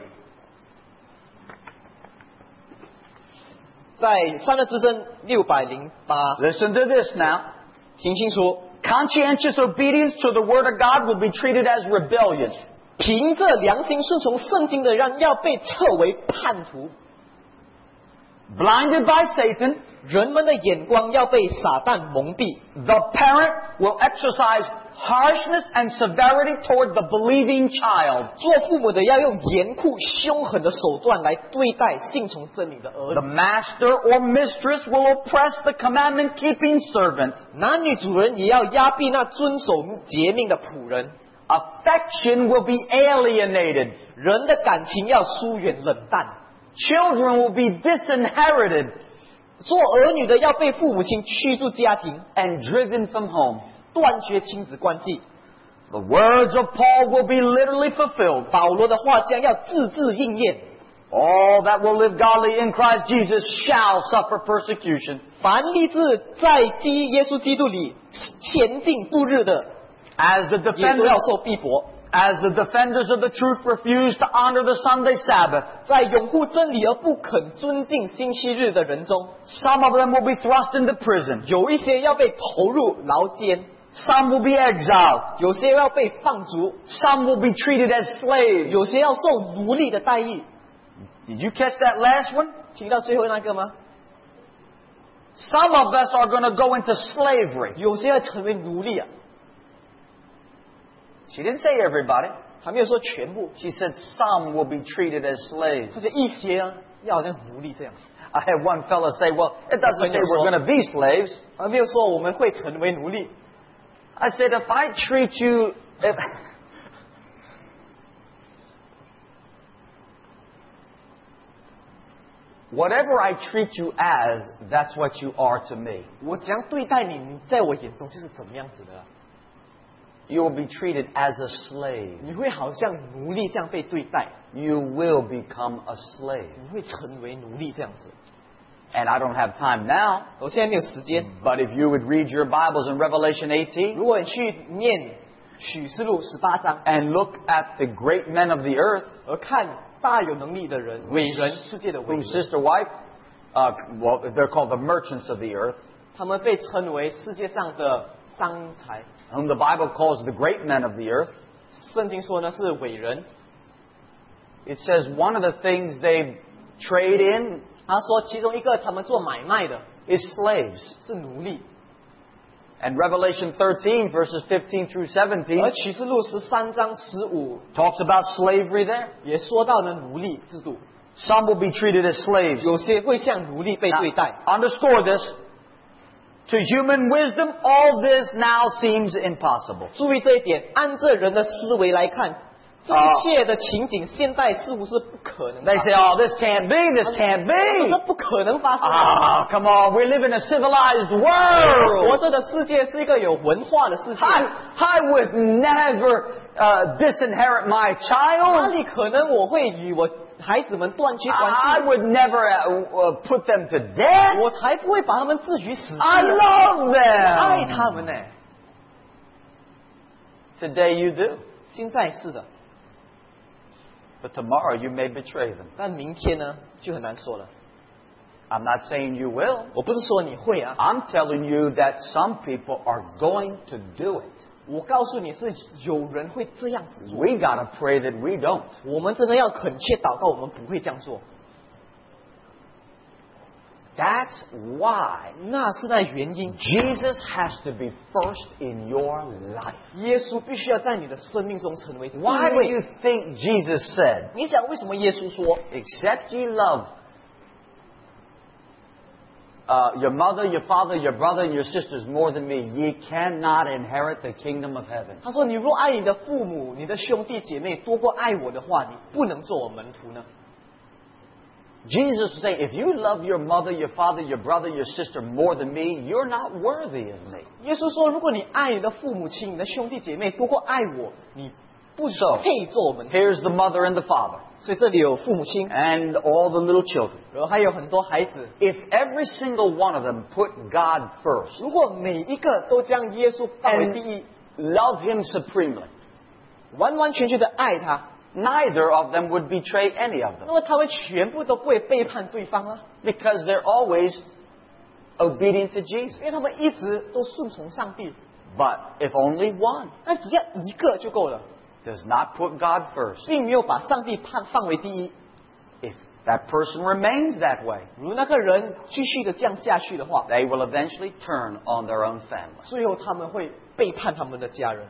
在三乐之声608， Listen to this now. 听清楚， Conscientious obedience to the word of God will be treated as rebellion. 凭着良心顺从圣经的人要被称为叛徒， Blinded by Satan, 人们的眼光要被撒旦蒙蔽。 the parent will exercise harshness and severity toward the believing child. 做父母的要用严酷凶狠的手段来对待信从真理的儿 The 女， master or mistress will oppress the commandment-keeping servant. 男女主人也要压逼那遵守诫命的仆人。 Affection will be alienated. 人的感情要疏远冷淡， Children will be disinherited 做儿女的要被父母亲驱逐家庭， and driven from home. 断绝亲子关系。 The words of Paul will be literally fulfilled. 保罗的话将要字字应验。 All that will live godly in Christ Jesus shall suffer persecution. 凡立志在耶稣基督里前进度日的， As the 也都要 defenders, 受逼迫。 as the defenders of the truth refuse to honor the Sunday Sabbath, 在拥护真理而不肯尊敬星期日的人中， some of them will be thrust into prison. 有一些要被投入牢监， Some will be exiled. 有些要被放逐， Some will be treated as slaves. 有些要受奴隶的待遇。 Did you catch that last one? 听到最后那个吗？ Some of us are going to go into slavery. 有些要成为奴隶啊， She didn't say everybody. 还没有说全部， She said some will be treated as slaves. 或者一些啊，要好像奴隶这样， I had one fella say, well, it doesn't say we're going to be slaves. 还没有说我们会成为奴隶。 I said, if I treat you... Whatever I treat you as, that's what you are to me. 我怎样对待你，你在我眼中就是怎么样子的啊， You will be treated as a slave. 你会好像奴隶这样被对待， You will become a slave. 你会成为奴隶这样子。 And I don't have time now, 我现在没有时间， but if you would read your Bibles in Revelation 18 如果你去念启示录18章， and look at the great men of the earth, 而看大有能力的人、伟人，世界的伟 whose 人， sister wife, well, they're called the merchants of the earth, 他们被称为世界上的商才。 whom the Bible calls the great men of the earth. 圣经说呢是伟人， It says one of the things they trade in 他说其中一个他们做买卖的 is slaves. 是奴隶， And Revelation 13, verses 15 through 17, 而启示录13章15 talks about slavery there. 也说到呢奴隶制度， Some will be treated as slaves. 有些会像奴隶被 Now, 对待。 underscore this. To human wisdom, all this now seems impossible. 注意这一点，按这人的思维来看，这一切的情景现代似乎是不可能发 They 生 say, oh, this can't be, this can't 这 be. 不可能发生的。 Ah, come on, we live in a civilized 活 world. 着的世界是一个有文化的世界， I would never disinherit my 哪 child. 里可能我会与我孩子们断绝关 I 系？ would never put them to death. 我才不会把他们置于死地 I 呢 love 爱 them. 他们呢。 Today you do, 现在是的， but tomorrow you may betray them. 但明天呢就很难说了。 I'm not saying you will. 我不是说你会啊， I'm telling you that some people are going to do it. 我告诉你是有人会这样子做。 We gotta pray that we don't. 我们真的要恳切祷告，我们不会这样做。 That's why 那是那原因， Jesus has to be first in your life. 耶稣必须要在你的生命中成为第一 Why do 位。 you think Jesus said, 你想为什么耶稣说， except ye love your mother, your father, your brother, and your sisters more than me, ye cannot inherit the kingdom of heaven. 他说你若爱你的父母、你的兄弟姐妹多过爱我的话，你不能做我门徒呢？ Jesus is saying, if you love your mother, your father, your brother, your sister more than me, you're not worthy of me. 耶稣说，如果你爱你的父母亲、你的兄弟姐妹多过爱我，你不 So, 配做我门徒。 here's the mother and the father 所以这里有父母亲， and all the little children. 然后还有很多孩子。 If every single one of them put God first 如果每一个都将耶稣放为第一， love Him supremely, 完完全全的爱他， neither of them would betray any of 那 them 么他们全部都不会背叛对方啊， because they're always obedient to Jesus. 因为他们一直都顺从上帝。 But if only one 那只要一个就够了， does not put God first, 并没有把上帝放为第一。 if that person remains that way, 如那个人继续的这样下去的话， they will eventually turn on their own family. 最后他们会背叛他们的家人。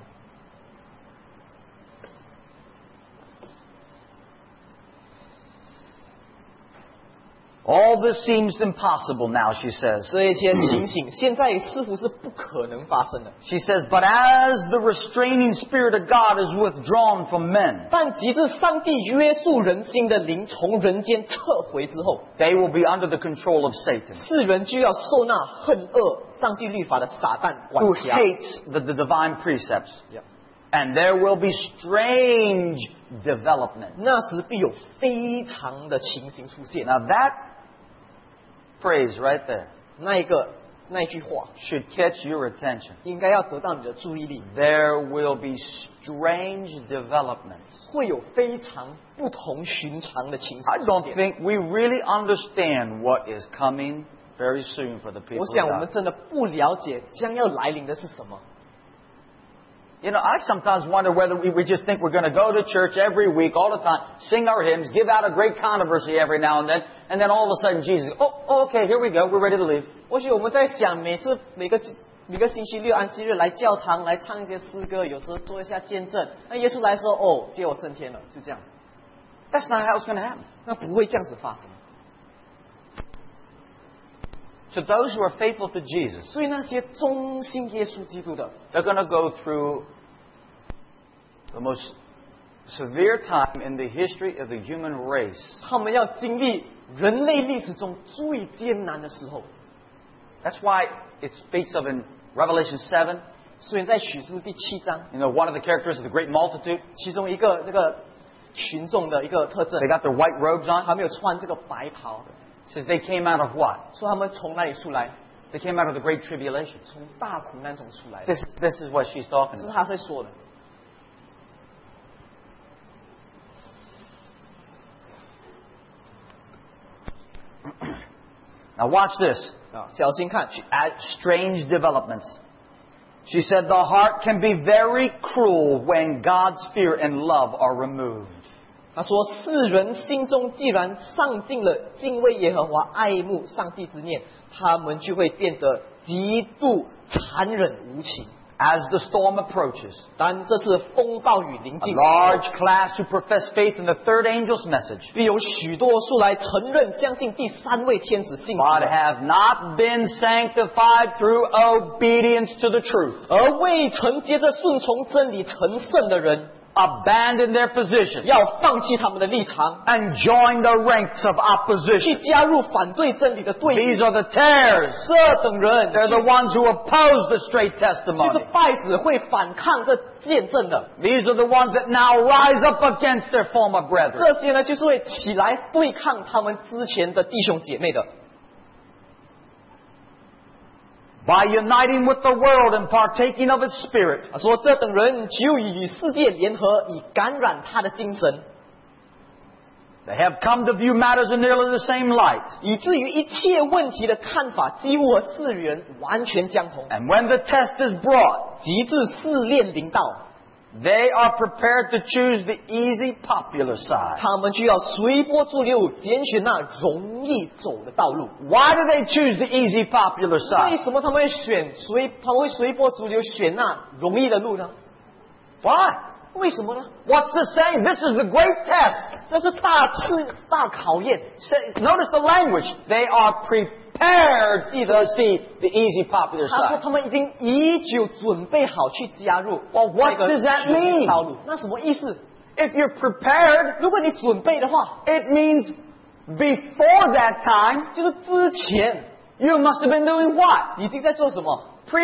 All this seems impossible now, she says. 这一些情形现在似乎是不可能发生的。 She says, but as the restraining spirit of God is withdrawn from men, 但即使上帝约束人心的灵从人间撤回之后， they will be under the control of Satan, 世人就要受那恨恶上帝律法的撒旦 who 管辖。 hates the divine precepts. Yeah. And there will be strange development. 那时必有非常的情形出现。 Now that phrase right there 那一句话 should catch your attention. 应该要得到你的注意力， There will be strange developments. 会有非常不同寻常的情 I 形 don't 出现。 think we really understand what is coming very soon for the people 我 of 想我们 God. 真的不了解将要来临的是什么。 You know, I sometimes wonder whether we just think we're going to go to church every week, all the time, sing our hymns, give out a great controversy every now and then all of a sudden Jesus, okay, here we go, we're ready to leave. 或许我们在想，每个星期六、安息日来教堂来唱一些诗歌，有时候做一下见证。那耶稣来说：“哦，接我升天了。”就这样， That's not how it's going to happen. 那不会这样子发生。 To those who are faithful to Jesus, 所以那些忠心耶稣基督的， they're going to go through the most severe time in the history of the human race. 他们要经历人类历史中最艰难的时候。 That's why it speaks of in Revelation 7, 所以在启示录第7章， one of the characters of the great multitude, 其中一个这个群众的一个特征 they，got their white robes on. 他们有穿这个白袍， It says they came out of what? 说他们从哪里出来？ They came out of the great tribulation. 从大苦难中出来的。 This is what she's talking 这是 about. 他在说的。 Now watch this. 啊，小心看。 At strange developments. She said the heart can be very cruel when God's fear and love are removed. 他说：“世人心中既然上进了敬畏耶和华、爱慕上帝之念，他们就会变得极度残忍无情。 As the storm approaches, 当这是风暴雨临 a 近， large class who profess faith in the third angel's message, 必有许多数来承认相信第3位天使信息 but 的， have not been sanctified through obedience to the truth, 而未曾接着顺从真理成圣的人， abandon their position, 要放弃他们的立场， and join the ranks of 去 opposition. 加入反对真理的队伍。 These are the tares. 这等人 They're the ones who oppose the straight 就是 testimony. 拜子会反抗这见证的。 These are the ones that now rise up against their former brethren. 这些呢，就是会起来对抗他们之前的弟兄姐妹的。 By uniting with the world and partaking of its spirit, 他说：“这等人就与世界联合，以感染他的精神。 They have come to view matters in nearly the same light. 以至于一切问题的看法几乎和世人完全相同。 And when the test is brought, 极致试炼临到， they are prepared to choose the easy, popular side. 他们就要随波逐流，拣选那容易走的道路。 Why do they choose the easy, popular 为 side? 什么他们会随波逐流选那容易的路呢？ Why? 为什么呢？ What's the saying? This is the great test. 这是大考验。 Notice the language. They are prepared to see the easy, popular 他说 side. 他们已经已久准备好去加入 Well, what 那个 does that 选 mean? 道路。那什么意思？ If you're prepared, 如果你准备的话， it means before that time, 就是之前 you must have been doing what? 已经在做什么？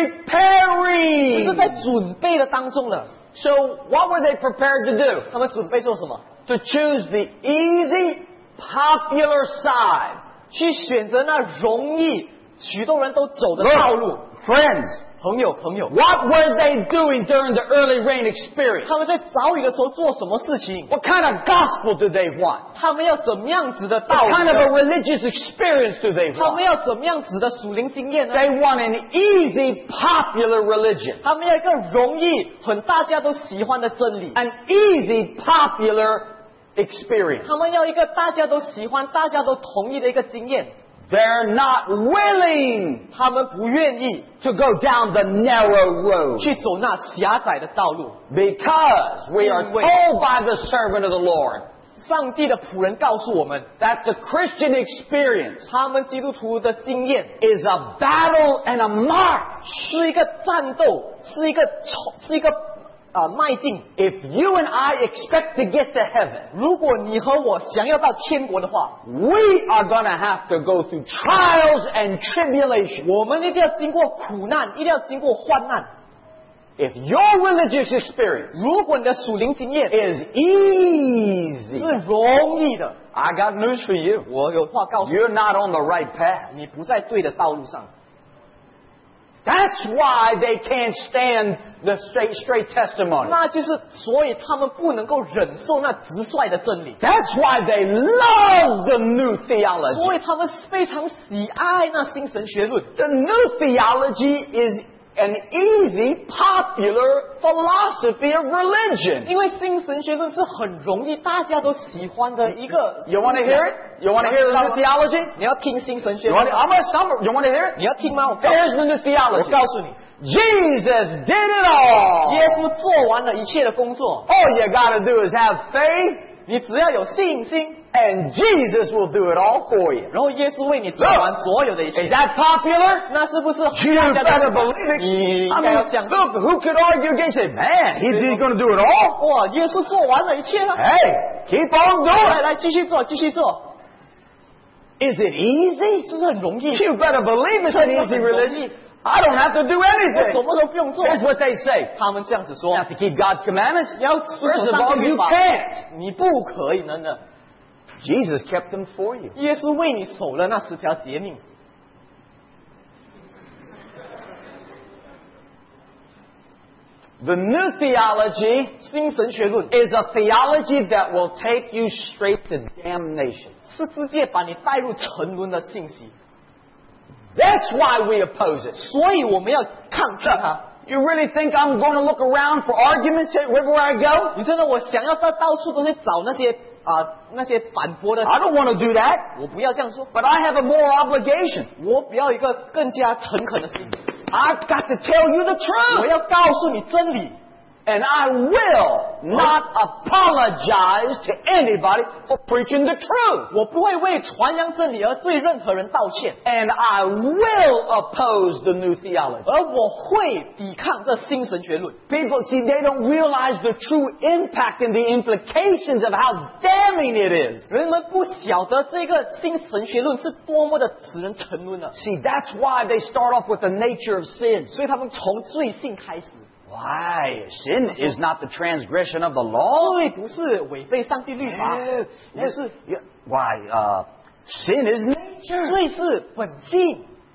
Preparing. 就是在准备的当中了。 So what were they prepared to do? 他们准备做什么？ To choose the easy, popular side. 去选择那容易许多人都走的道路。 Friends, 朋友， what were they doing during the early rain experience? 他们在早雨的时候做什么事情？ What kind of gospel do they want? 他们要怎么样子的道 What 理 kind of a 呢？ religious experience do they 他们 want? 要怎么样子的属灵经验呢？ They want an easy, popular religion. 他们要一个容易、大家都喜欢的真理。 An easy, popular experience. 他们要一个大家都喜欢、大家都同意的一个经验。 They're not willing 他们不愿意 to go down the narrow road 去走那狭窄的道路。 because we are told by the servant of the Lord 上帝的仆人告诉我们， that the Christian experience 他们基督徒的经验 is a battle and a march. 是一个战斗，是一个迈进。 If you and I expect to get to heaven, 如果你和我想要到天国的话， we are going to have to go through trials and tribulation. 我们一定要经过苦难，一定要经过患难。 If your religious experience 如果你的属灵经验 is easy, 是容易的， I got news for you. 我有话告诉你， You're not on the right path. 你不在对的道路上。 That's why they can't stand the straight testimony. 那就是所以他们不能够忍受那直率的真理， That's why they love the new 所 theology. 以他们非常喜爱那新神学论。 The new theology is an easy, popular philosophy of religion. 因为新神学论是很容易大家都喜欢的一个。 You want to hear it? You want to hear the new theology? 你要听新神学 You 论 want to, I'm gonna sum, you want to hear 你 it? 要听吗？我 Here's the new 我 theology. 告诉你， Jesus did it all. 耶稣做完了一切的工作， All you got to do is have faith, 你只要有信心， and Jesus will do it all for you. 然后耶稣为你做完所有的一 Is 切。 that popular? 那是不是 You 大家 better 都 believe it. 你 I 应该要 mean, 相信？ look, who could argue against it? Man, he's going to do it all. 哇，耶稣做完了一切了。 Hey, keep on 来 doing. 来，继续做，继续做， Is it easy? 是不是很容易？ You better believe it's an easy religion. I don't have to do 我什 anything. 么都不用做。 Here's what they say. 他们这样子 You 说 have，to keep God's commandments. 你要遵 First 守 of 上 all, 帝律 you 法， can't. 你不可以真的。 Jesus kept them for you. 耶稣为你守了那10条诫命。 The new theology 新神学论 is a theology that will take you straight to damnation. 是直接把你带入沉沦的信息， That's why we oppose it. 所以我们要抗拒它。 You really think I'm going to look around for arguments everywhere I go? 你真的我想要到处都去找那些反驳的， I don't want to do that. 我不要这样说， But I have a moral obligation. 我不要一个更加诚恳的心， I've got to tell you the 我 truth. 要告诉你真理， And I will not apologize to anybody for preaching the truth. 我不会为传扬真理而对任何人道歉， And I will oppose the new theology. 而我会抵抗这新神学论。 People, see, they don't realize the true impact and the implications of how damning it is. 人们不晓得这个新神学论是多么的使人沉沦了， See, that's why they start off with the nature of sin. 所以他们从罪性开始。 Why? Sin is not the transgression of the law. 罪不是违背上帝律法，不是 Why? Sin is nature. 罪是本性。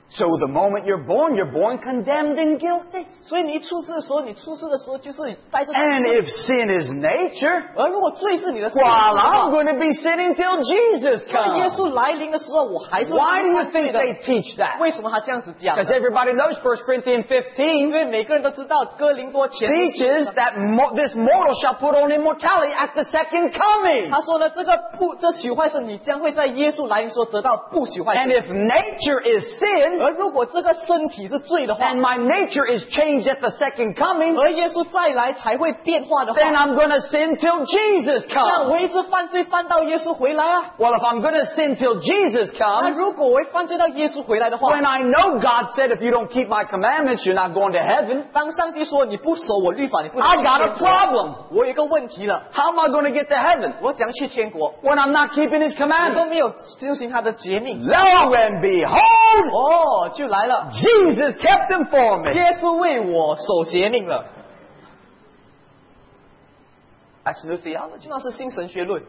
So the moment you're born condemned and guilty. 所以你一出世的时候，就是带着。 And if sin is nature, 而如果罪是你的 well, I'm going to be sinning till Jesus 那耶 comes. 稣来临的时候，我还是 Why do you 犯罪 think 的。 they teach that? 为什么他这样子讲呢？ Because everybody knows 1 Corinthians 因 15 为每个人都知道哥林多前书 teaches that this mortal shall put on immortality at the second coming. 他说呢，这许坏身，你将会在耶稣来临时候得到不许坏 And 身。 if nature is sin, 而如果这个身体是罪的话， and my nature is changed at the second coming, 而耶稣再来才会变化的话， then I'm going to sin till Jesus 那 comes. 我一直犯罪犯到耶稣回来啊。 Well, if I'm going to sin till Jesus 那 comes, 如果我会犯罪到耶稣回来的话， when I know God said if you don't keep my commandments, you're not going to heaven, 当上帝说你不守我律法，你不能 I 去 got 天 a 国， problem. 我有一个问题了， How am I going to get to heaven 我怎样去天国？ when I'm not keeping His 我都 commandments? 没有遵循他的诫命。 Lo and behold, 哦，就来了， Jesus kept them for me. 耶稣为我守诫命了， That's new theology. 那是新神学论。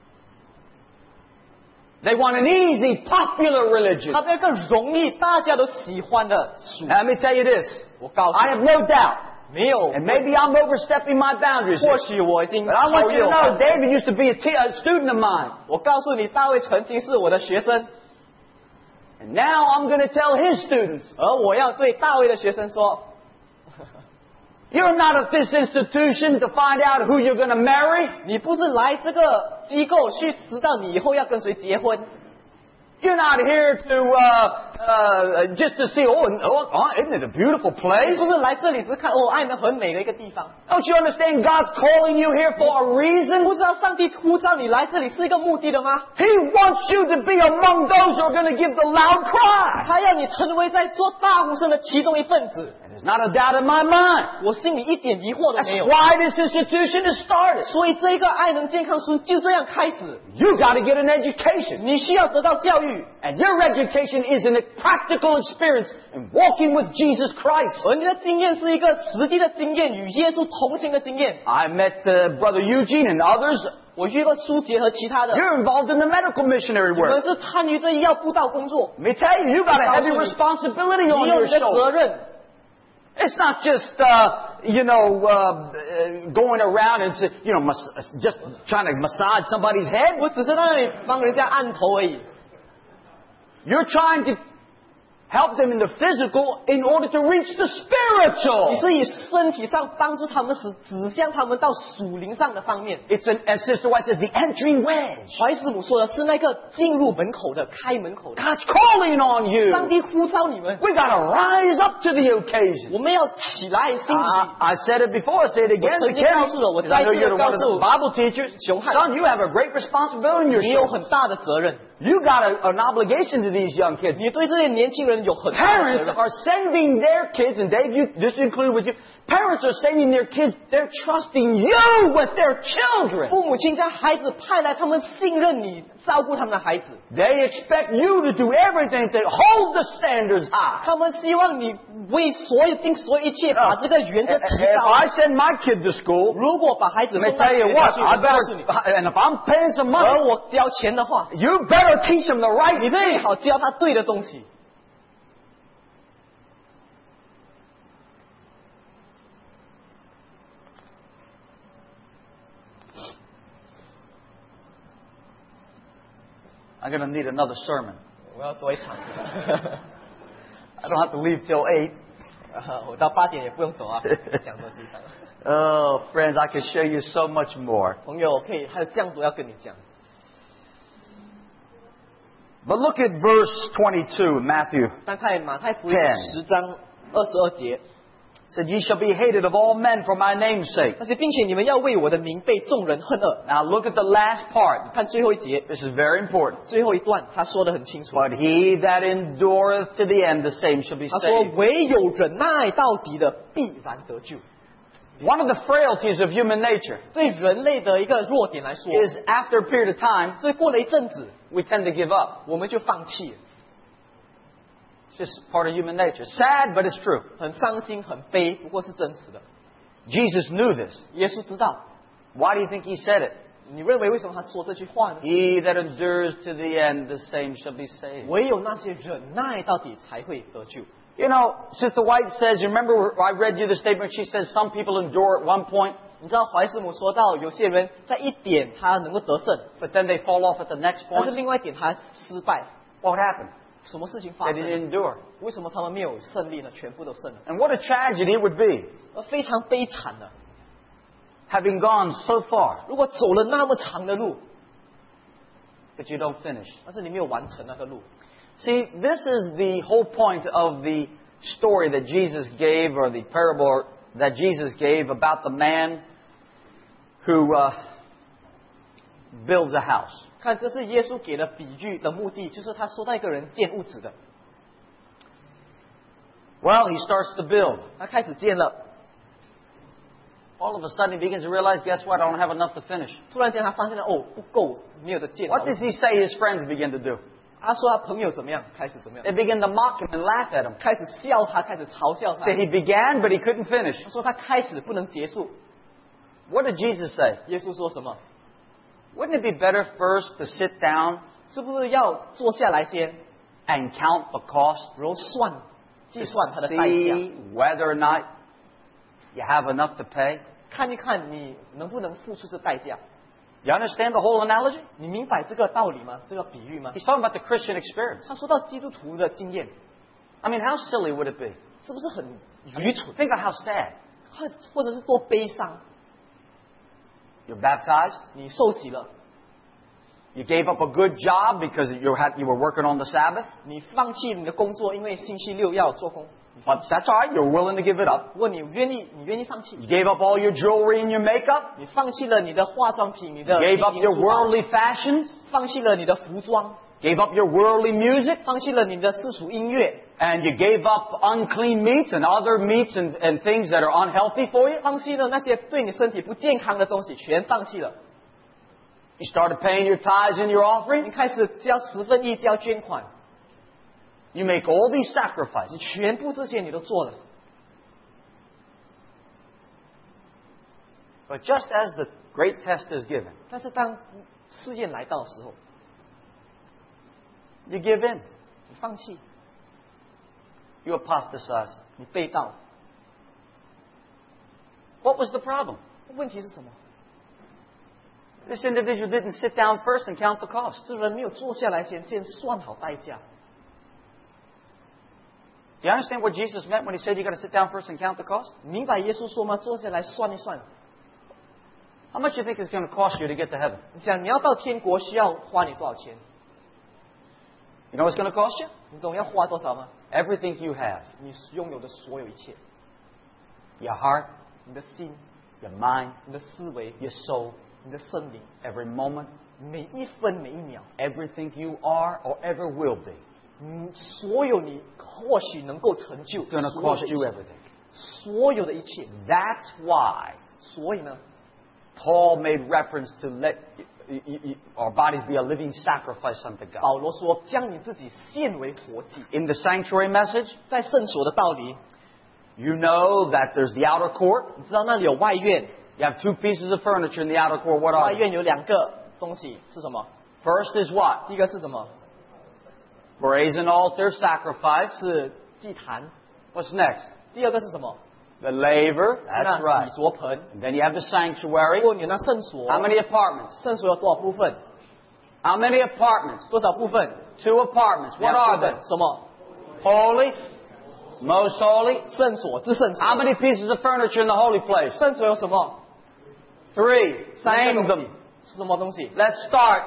They want an easy, popular religion. 他们有一个容易大家都喜欢的书。 Now, let me tell you this. 我告诉 I have 你， no doubt, 没有， and maybe I'm overstepping my boundaries 或 here, 许我已经 but I 超 want 越 you to 我 know David used to be a student of mine. 我告诉你，大卫曾经是我的学生， And now I'm going to tell his students, 而我要对大卫的学生说， you're not at this institution to find out who you're going to marry. 你不是来这个机构去知道你以后要跟谁结婚， You're not here to just to see, isn't it a beautiful 你 place? 不是来这里只是看哦，爱那很美的一个地方。 Don't you understand God's calling you here for a reason? 不知道上帝呼召你来这里是一个目的的吗？ He wants you to be among those who are going to give the loud cry. 他要你成为在做大呼声的其中一份子。 There's not a doubt in my mind. 我心里一点疑惑都 That's 没有。 why this institution is started. 所以这个爱能健康书就这样开始。 You got to get an education. 你需要得到教育， And your education is in a practical experience in walking with Jesus Christ. 而你的经验是一个实际的经验，与耶稣同行的经验。 I met Brother Eugene and others. 我遇过书杰和其他的， You're involved in the medical missionary 我们 work. 是参与这医药布道工作， Let me tell you, you got a heavy responsibility 你 on 有 your 你的责 shoulders. 任。 It's not just, going around and just trying to massage somebody's head. 我只是在那里帮人家按头而已。 You're trying to help them in the physical in order to reach the 你 spiritual. 是以身体上帮助他们，指向他们到属灵上的方面。 It's as Sister White says, the entering wedge. 怀师母说的是那个进入门口的、开门口的。 God's calling on 上 you. 帝呼召你们， We got to rise up to the occasion. 我们要起来兴起。 I said it before, I say it again. 我曾经告诉了，我 Because I know 再次 you're 地 one of 告诉 the Bible teachers. 熊汉， Son, you have a great responsibility in your 你有 shoulders. 很大的责任， You got an obligation to these young kids. 你对这些年轻人有很大的责 Parents 任。 are sending their kids, and Dave, this included with you. Parents are sending their kids. They're trusting you with their children. 父母亲将孩子派来，他们信任你，照顾他们的孩子。 They expect you to do everything to hold the standards high. 他们希望你为尽所有一切，把这个原则提 If 高。 I send my kid to school, 如果把孩子 let me 送到 tell 学 you 校 what, 去， I 我告诉你， better, and if I'm paying some 而 money, 我交钱的话， you better teach them the right 你最 thing. 好教他对的东西。 I'm going to need another sermon. 我要多一场， I don't have to leave till 8. 我到8点也不用走啊，讲多几场。 Oh, friends, I can show you so much more. 朋友，可以还有这样多要跟你讲。 But look at verse 22 in Matthew. 翻看马太福音 10 10章22节， It said, Ye shall be hated of all men for my name's sake. 而且并且你们要为我的名被众人恨恶。 Now look at the last part. 看最后一节， This is very important. 最后一段他说的很清楚。 But he that endureth to the end, the same shall be 他说 saved.：“ 唯有忍耐到底的，必然得救。 One of the frailties of human nature ” 对人类的一个弱点来说， is after a period of time, 所以过了一阵子， we tend to give up. 我们就放弃了， It's just part of human nature. Sad, but it's true. 很伤心、很悲，不过是真实的。 Jesus knew this. 耶稣知道， Why do you think he said it? 你认为为什么他说这句话呢？ He that endures to the end, the same shall be saved. 唯有那些忍耐到底才会得救。 You know, Sister White says, you remember I read you the statement, she says some people endure at one point, 你知道怀师母说到，有些人在一点他能够得胜， but then they fall off at the next 但是 point. 另外一点他失败。 What happened? 什么事情发 They 生？ didn't endure. 为什么他们没有胜利呢？全部都胜了， And what a tragedy it would be, 非常悲惨的。 having gone so far, 如果走了那么长的路， but you don't finish. 但是你没有完成那个路。 See, this is the whole point of the story that Jesus gave, or the parable that Jesus gave about the man who builds a house. 看，这是耶稣给的比喻的目的，就是他说到一个人建屋子的， Well, he starts to build. 他开始建了， All of a sudden, he begins to realize, guess what? I don't have enough to finish. 突然间他发现了，哦，不够，没有的建好。 What does he say his friends begin to do? 他说他朋友怎么样，开始怎么样， They begin to mock him and laugh at him. 开始笑他，开始嘲笑他。 Say he began, but he couldn't finish. 他说他开始不能结束。 What did Jesus say? 耶稣说什么？ Wouldn't it be better first to sit down 是不是要坐下来先， and count the cost? 然后计 To 算他的代价， see whether or not you have enough to pay? 看一看你能不能付出这代价。 You understand the whole analogy? 你明白这个道理吗？这个比喻吗？ He's talking about the Christian experience. 他说到基督徒的经验， I mean, how silly would it be? 是不是很愚蠢， Think of how sad. 或者是多悲伤？ You're baptized. 你受洗了， You gave up a good job because you were working on the Sabbath. 你放弃你的工作，因为星期六要做工。 But that's all right. You're willing to give it up. 如果你愿意放弃， You gave up all your jewelry and your makeup. 你放弃了你的化妆品，你的 Gave up 金 your 银珠宝 worldly fashions. 放弃了你的服装， Gave up your worldly music. 放弃了你的世俗音乐， And you gave up unclean meats and other meats and things that are unhealthy for you. 放弃了那些对你身体不健康的东西，全放弃了。 You started paying your tithes and your 你 offering. 开始交1/10，交捐款， You make all these 你 sacrifices. 全部这些你都做了。 But just as the great test is given, 但是当试验来到的时候， you give in. 你放弃， You apostatize. 你背道。 What was the problem? 问题是什么？ This individual didn't sit down first and count the cost. 这人没有坐下来先算好代价。 Do you understand what Jesus meant when he said you got to sit down first and count the cost? 明白耶稣说吗？坐下来算一算。 How much do you think it's going to cost you to get to heaven? 你想你要到天国需要花你多少钱？ You know what's going to cost you? 你懂要花多少吗？ Everything you have. 你拥有的所有一切， Your heart, 你的心、 your mind, 你的思维、 your soul, 你的生灵， every moment, 每一分每一秒， everything you are or ever will be. 所有你或许能够成就， It's going to 所有 cost 的一 you 切 everything. 所有的一切。 That's why 所以呢， Paul made reference to let our bodies be a living sacrifice unto God. 保罗说：“将你自己献为活祭。 In the sanctuary message, ” 在圣所的道理， you know that there's the outer court. 你知道那里有外院， You have two pieces of furniture in the outer court. What are 外 they? 院有2个东西是什么？ First is what? 第一个是什么？ Brazen altar sacrifice. 是祭坛。 What's next? 第二个是什么？ The laver. 是 That's 那 right. 洗濯盆。 And then you have the sanctuary. 如果你有那圣所， How many apartments? 圣所有多少部分？ How many apartments? 多少部分？ Two apartments. What 2 are 部分 they? 什么？ Holy, most holy. 圣所至圣所。 How many pieces of furniture in the holy place? 圣所有什么？ Three. 3 个 Name 东西 them. 是什么东西？ Let's start.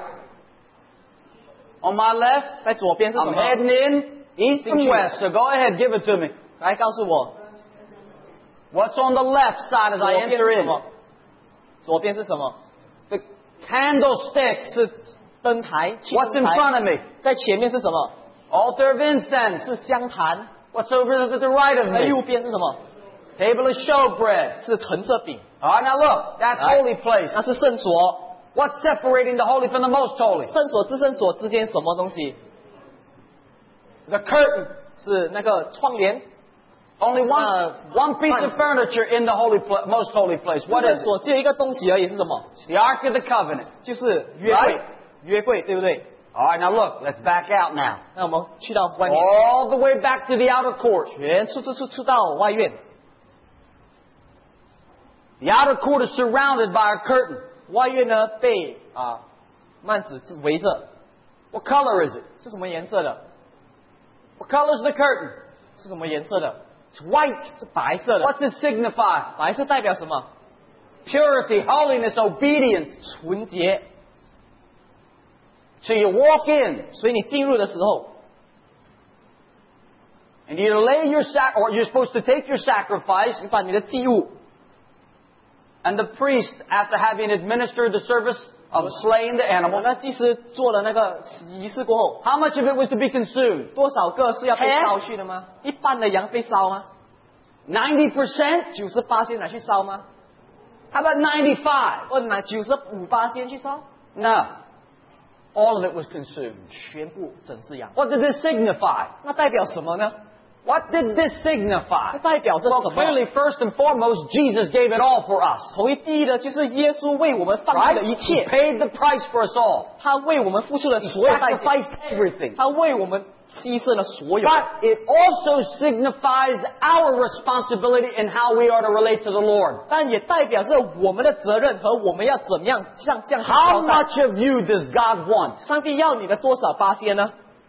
On my left, 在左边是什 I'm 么？ heading in east and west. So go ahead, give it to me. 来告诉我， What's on the left side as 左 I 边 enter 是什 in? 么？左边是什么？ The candlesticks. 是灯台。气 What's 灯 in 台 front of me? 在前面是什么？ Altar of incense. 是香坛。 What's over to the right of 在右 me? 边是什么？ Table of showbread. 是橙色饼。 All right, now look. That's Right. holy place. 那是圣所。 What's separating the holy from the most holy? 圣所至圣所之间什么东西？ The curtain. 是那个窗帘。 Only one piece of furniture in the most holy place. What 这 is it? 所只有一个东西而已，是什么？ It's the Ark of the Covenant. 就是约柜，约柜，对不对？ All right, now look, let's back out now. 那我们去到外面， All the way back to the outer court. 全出到外院， The outer court is surrounded by a curtain. 外院呢被幔子围着， What color is it? 是什么颜色的？ What color is the curtain? 是什么颜色的？ It's white. 是白色的。 What's it signify? 白色代表什么？ Purity, holiness, obedience. 纯洁。 So you walk in 所以你进入的时候， and you lay your or you're supposed to take your sacrifice, 你把你的祭物， and the priest, after having administered the service of slaying the animal, 那祭司做了那个仪式过后， how much of it was to be consumed? 多少个是要被烧去的吗？一半的羊被烧吗？ 90%? 98%拿去烧吗？ How about 95? 或者拿95%去烧？ No. All of it was consumed. 全部整只羊。 What did this signify? 那代表什么呢？ What did this 这 signify? 代表是 Well, 什么？ clearly, first and foremost, Jesus gave it all for us. 头一第一的就是耶稣为我们放弃 Right? 了一 He 切， paid the price for us all. 他为我们付出了 He 所有代价， sacrificed everything. 他为我们牺牲了所有。 But it also signifies our responsibility in how we are to relate to the Lord. 但也代表着我们的责任和我们要怎么样向他 How 交代。 much of you does God want? 上帝要你的多少%呢？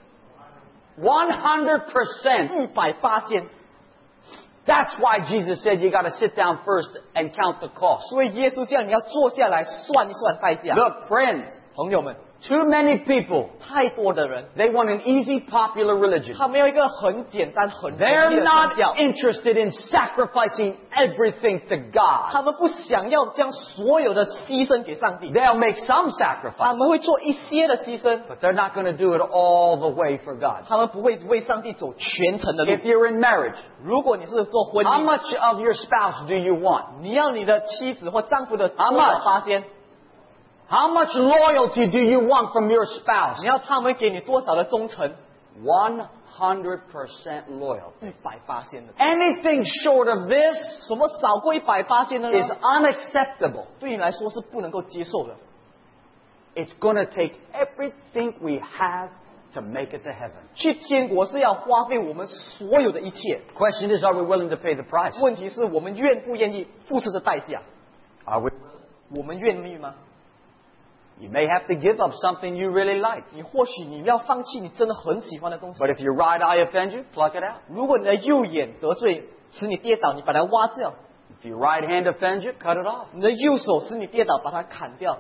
100%. 100%。 That's why Jesus said you got to sit down first and count the cost. 所以耶稣叫你要坐下来算一算代价。 Look, friends, 朋友们， too many people, 太多的人， they want an easy, popular religion. 他们有一个很简单、很容易 They're 的宗 not 教， interested in sacrificing everything to God. 他们不想要将所有的牺牲给上帝， They'll make some 他 sacrifice, 们会做一些的牺牲， but they're not going to do it all the way for God. 他们不会为上帝走全程的路 If。you're in marriage, 如果你是做婚 how 礼， much of your spouse do you want? 你要你的妻子或丈夫的多 How 少 much? %？ How much loyalty do you want from your spouse? 你要他们给你多少的忠诚 100% loyal. ？100%的。 Anything short of this 什么少过100%的 is 呢？ unacceptable. 对你来说是不能够接受的。 It's going to take everything we have to make it to heaven. 去天国是要花费我们所有的一切， Question is, are we willing to pay the price? 问题是我们愿不愿意付出这代价？ Are we? 我们愿意吗？ You may have to give up something you really like. 你或许你要放弃你真的很喜欢的东西。 But if your right eye offends you, pluck it out. 如果你的右眼得罪，使你跌倒，你把它挖掉； If your right hand offends you, cut it off. 你的右手使你跌倒，把它砍掉。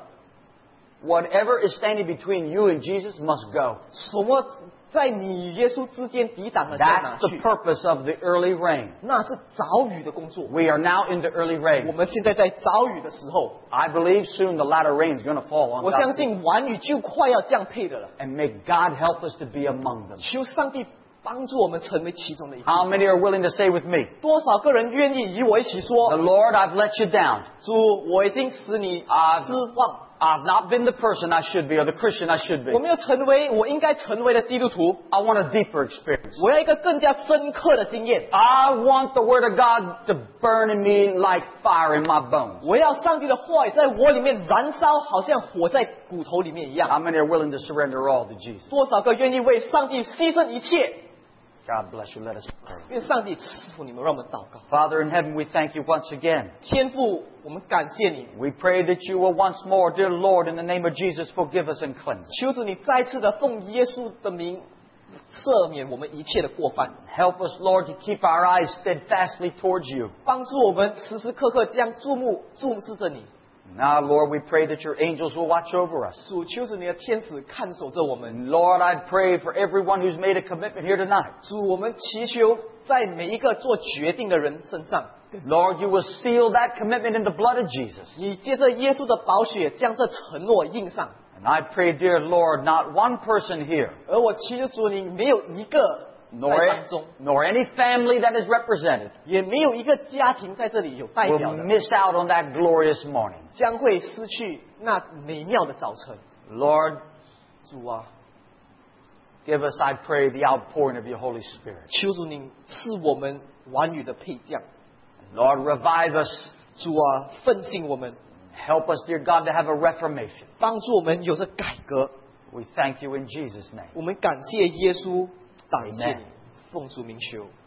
Whatever is standing between you and Jesus must go. 什么在你与耶稣之间抵挡的，就拿 That's the 去。 purpose of the early rain. 那是早雨的工作。 We are now in the early 我 rain. 们现在在早雨的时候， I believe soon the latter rain is going to fall on 我相 God's people. 信晚雨就快要降配的了。 And may God help us to be among them. 求上帝帮助我们成为其中的一份。 How many are willing to say with me, 多少个人愿意与我一起 The 说 Lord, I've let you down. 主，我已经使你失望， I've not been the person I should be or the Christian I should be. 我没有成为我应该成为的基督徒， I want a deeper experience. 我要一个更加深刻的经验。 I want the Word of God to burn in me like fire in my bones. 我要上帝的话语在我里面燃烧，好像火在骨头里面一样。 How many are willing to surrender all to Jesus? 多少个愿意为上帝牺牲一切？ God bless you. Let us pray. 愿上帝赐福你们，让我们祷告。 Father in heaven, we thank you once again. 天父，我们感谢你， We pray that you will once more, dear Lord, in the name of Jesus, forgive us and cleanse us. 求主你再次的奉耶稣的名赦免我们一切的过犯， Help us, Lord, to keep our eyes steadfastly towards you. 帮助我们时时刻刻将注视着你。 Now, Lord, we pray that your angels will watch over us. 主，求主你的天使看守着我们。 And Lord, I pray for everyone who's made a commitment here tonight. 主，我们祈求在每一个做决定的人身上， Lord, you will seal that commitment in the blood of Jesus. 你借着耶稣的宝血将这承诺印上。 And I pray, dear Lord, not one person here, 而我祈求主，你没有一个在当中， nor any family that is represented, 也没有一个家庭在这里有代表 will 的， miss out on that glorious morning. 将会失去那美妙的早晨。 Lord, 主啊， Give us, I pray, the outpouring of your Holy Spirit. 求主您赐我们完语的配将， Lord, revive us. 主啊，奋兴我们， Help us, dear God, to have a reformation. 帮助我们有着改革。 We thank you in Jesus' name. 我们感谢耶稣，感谢 Amen. 你，奉主名求。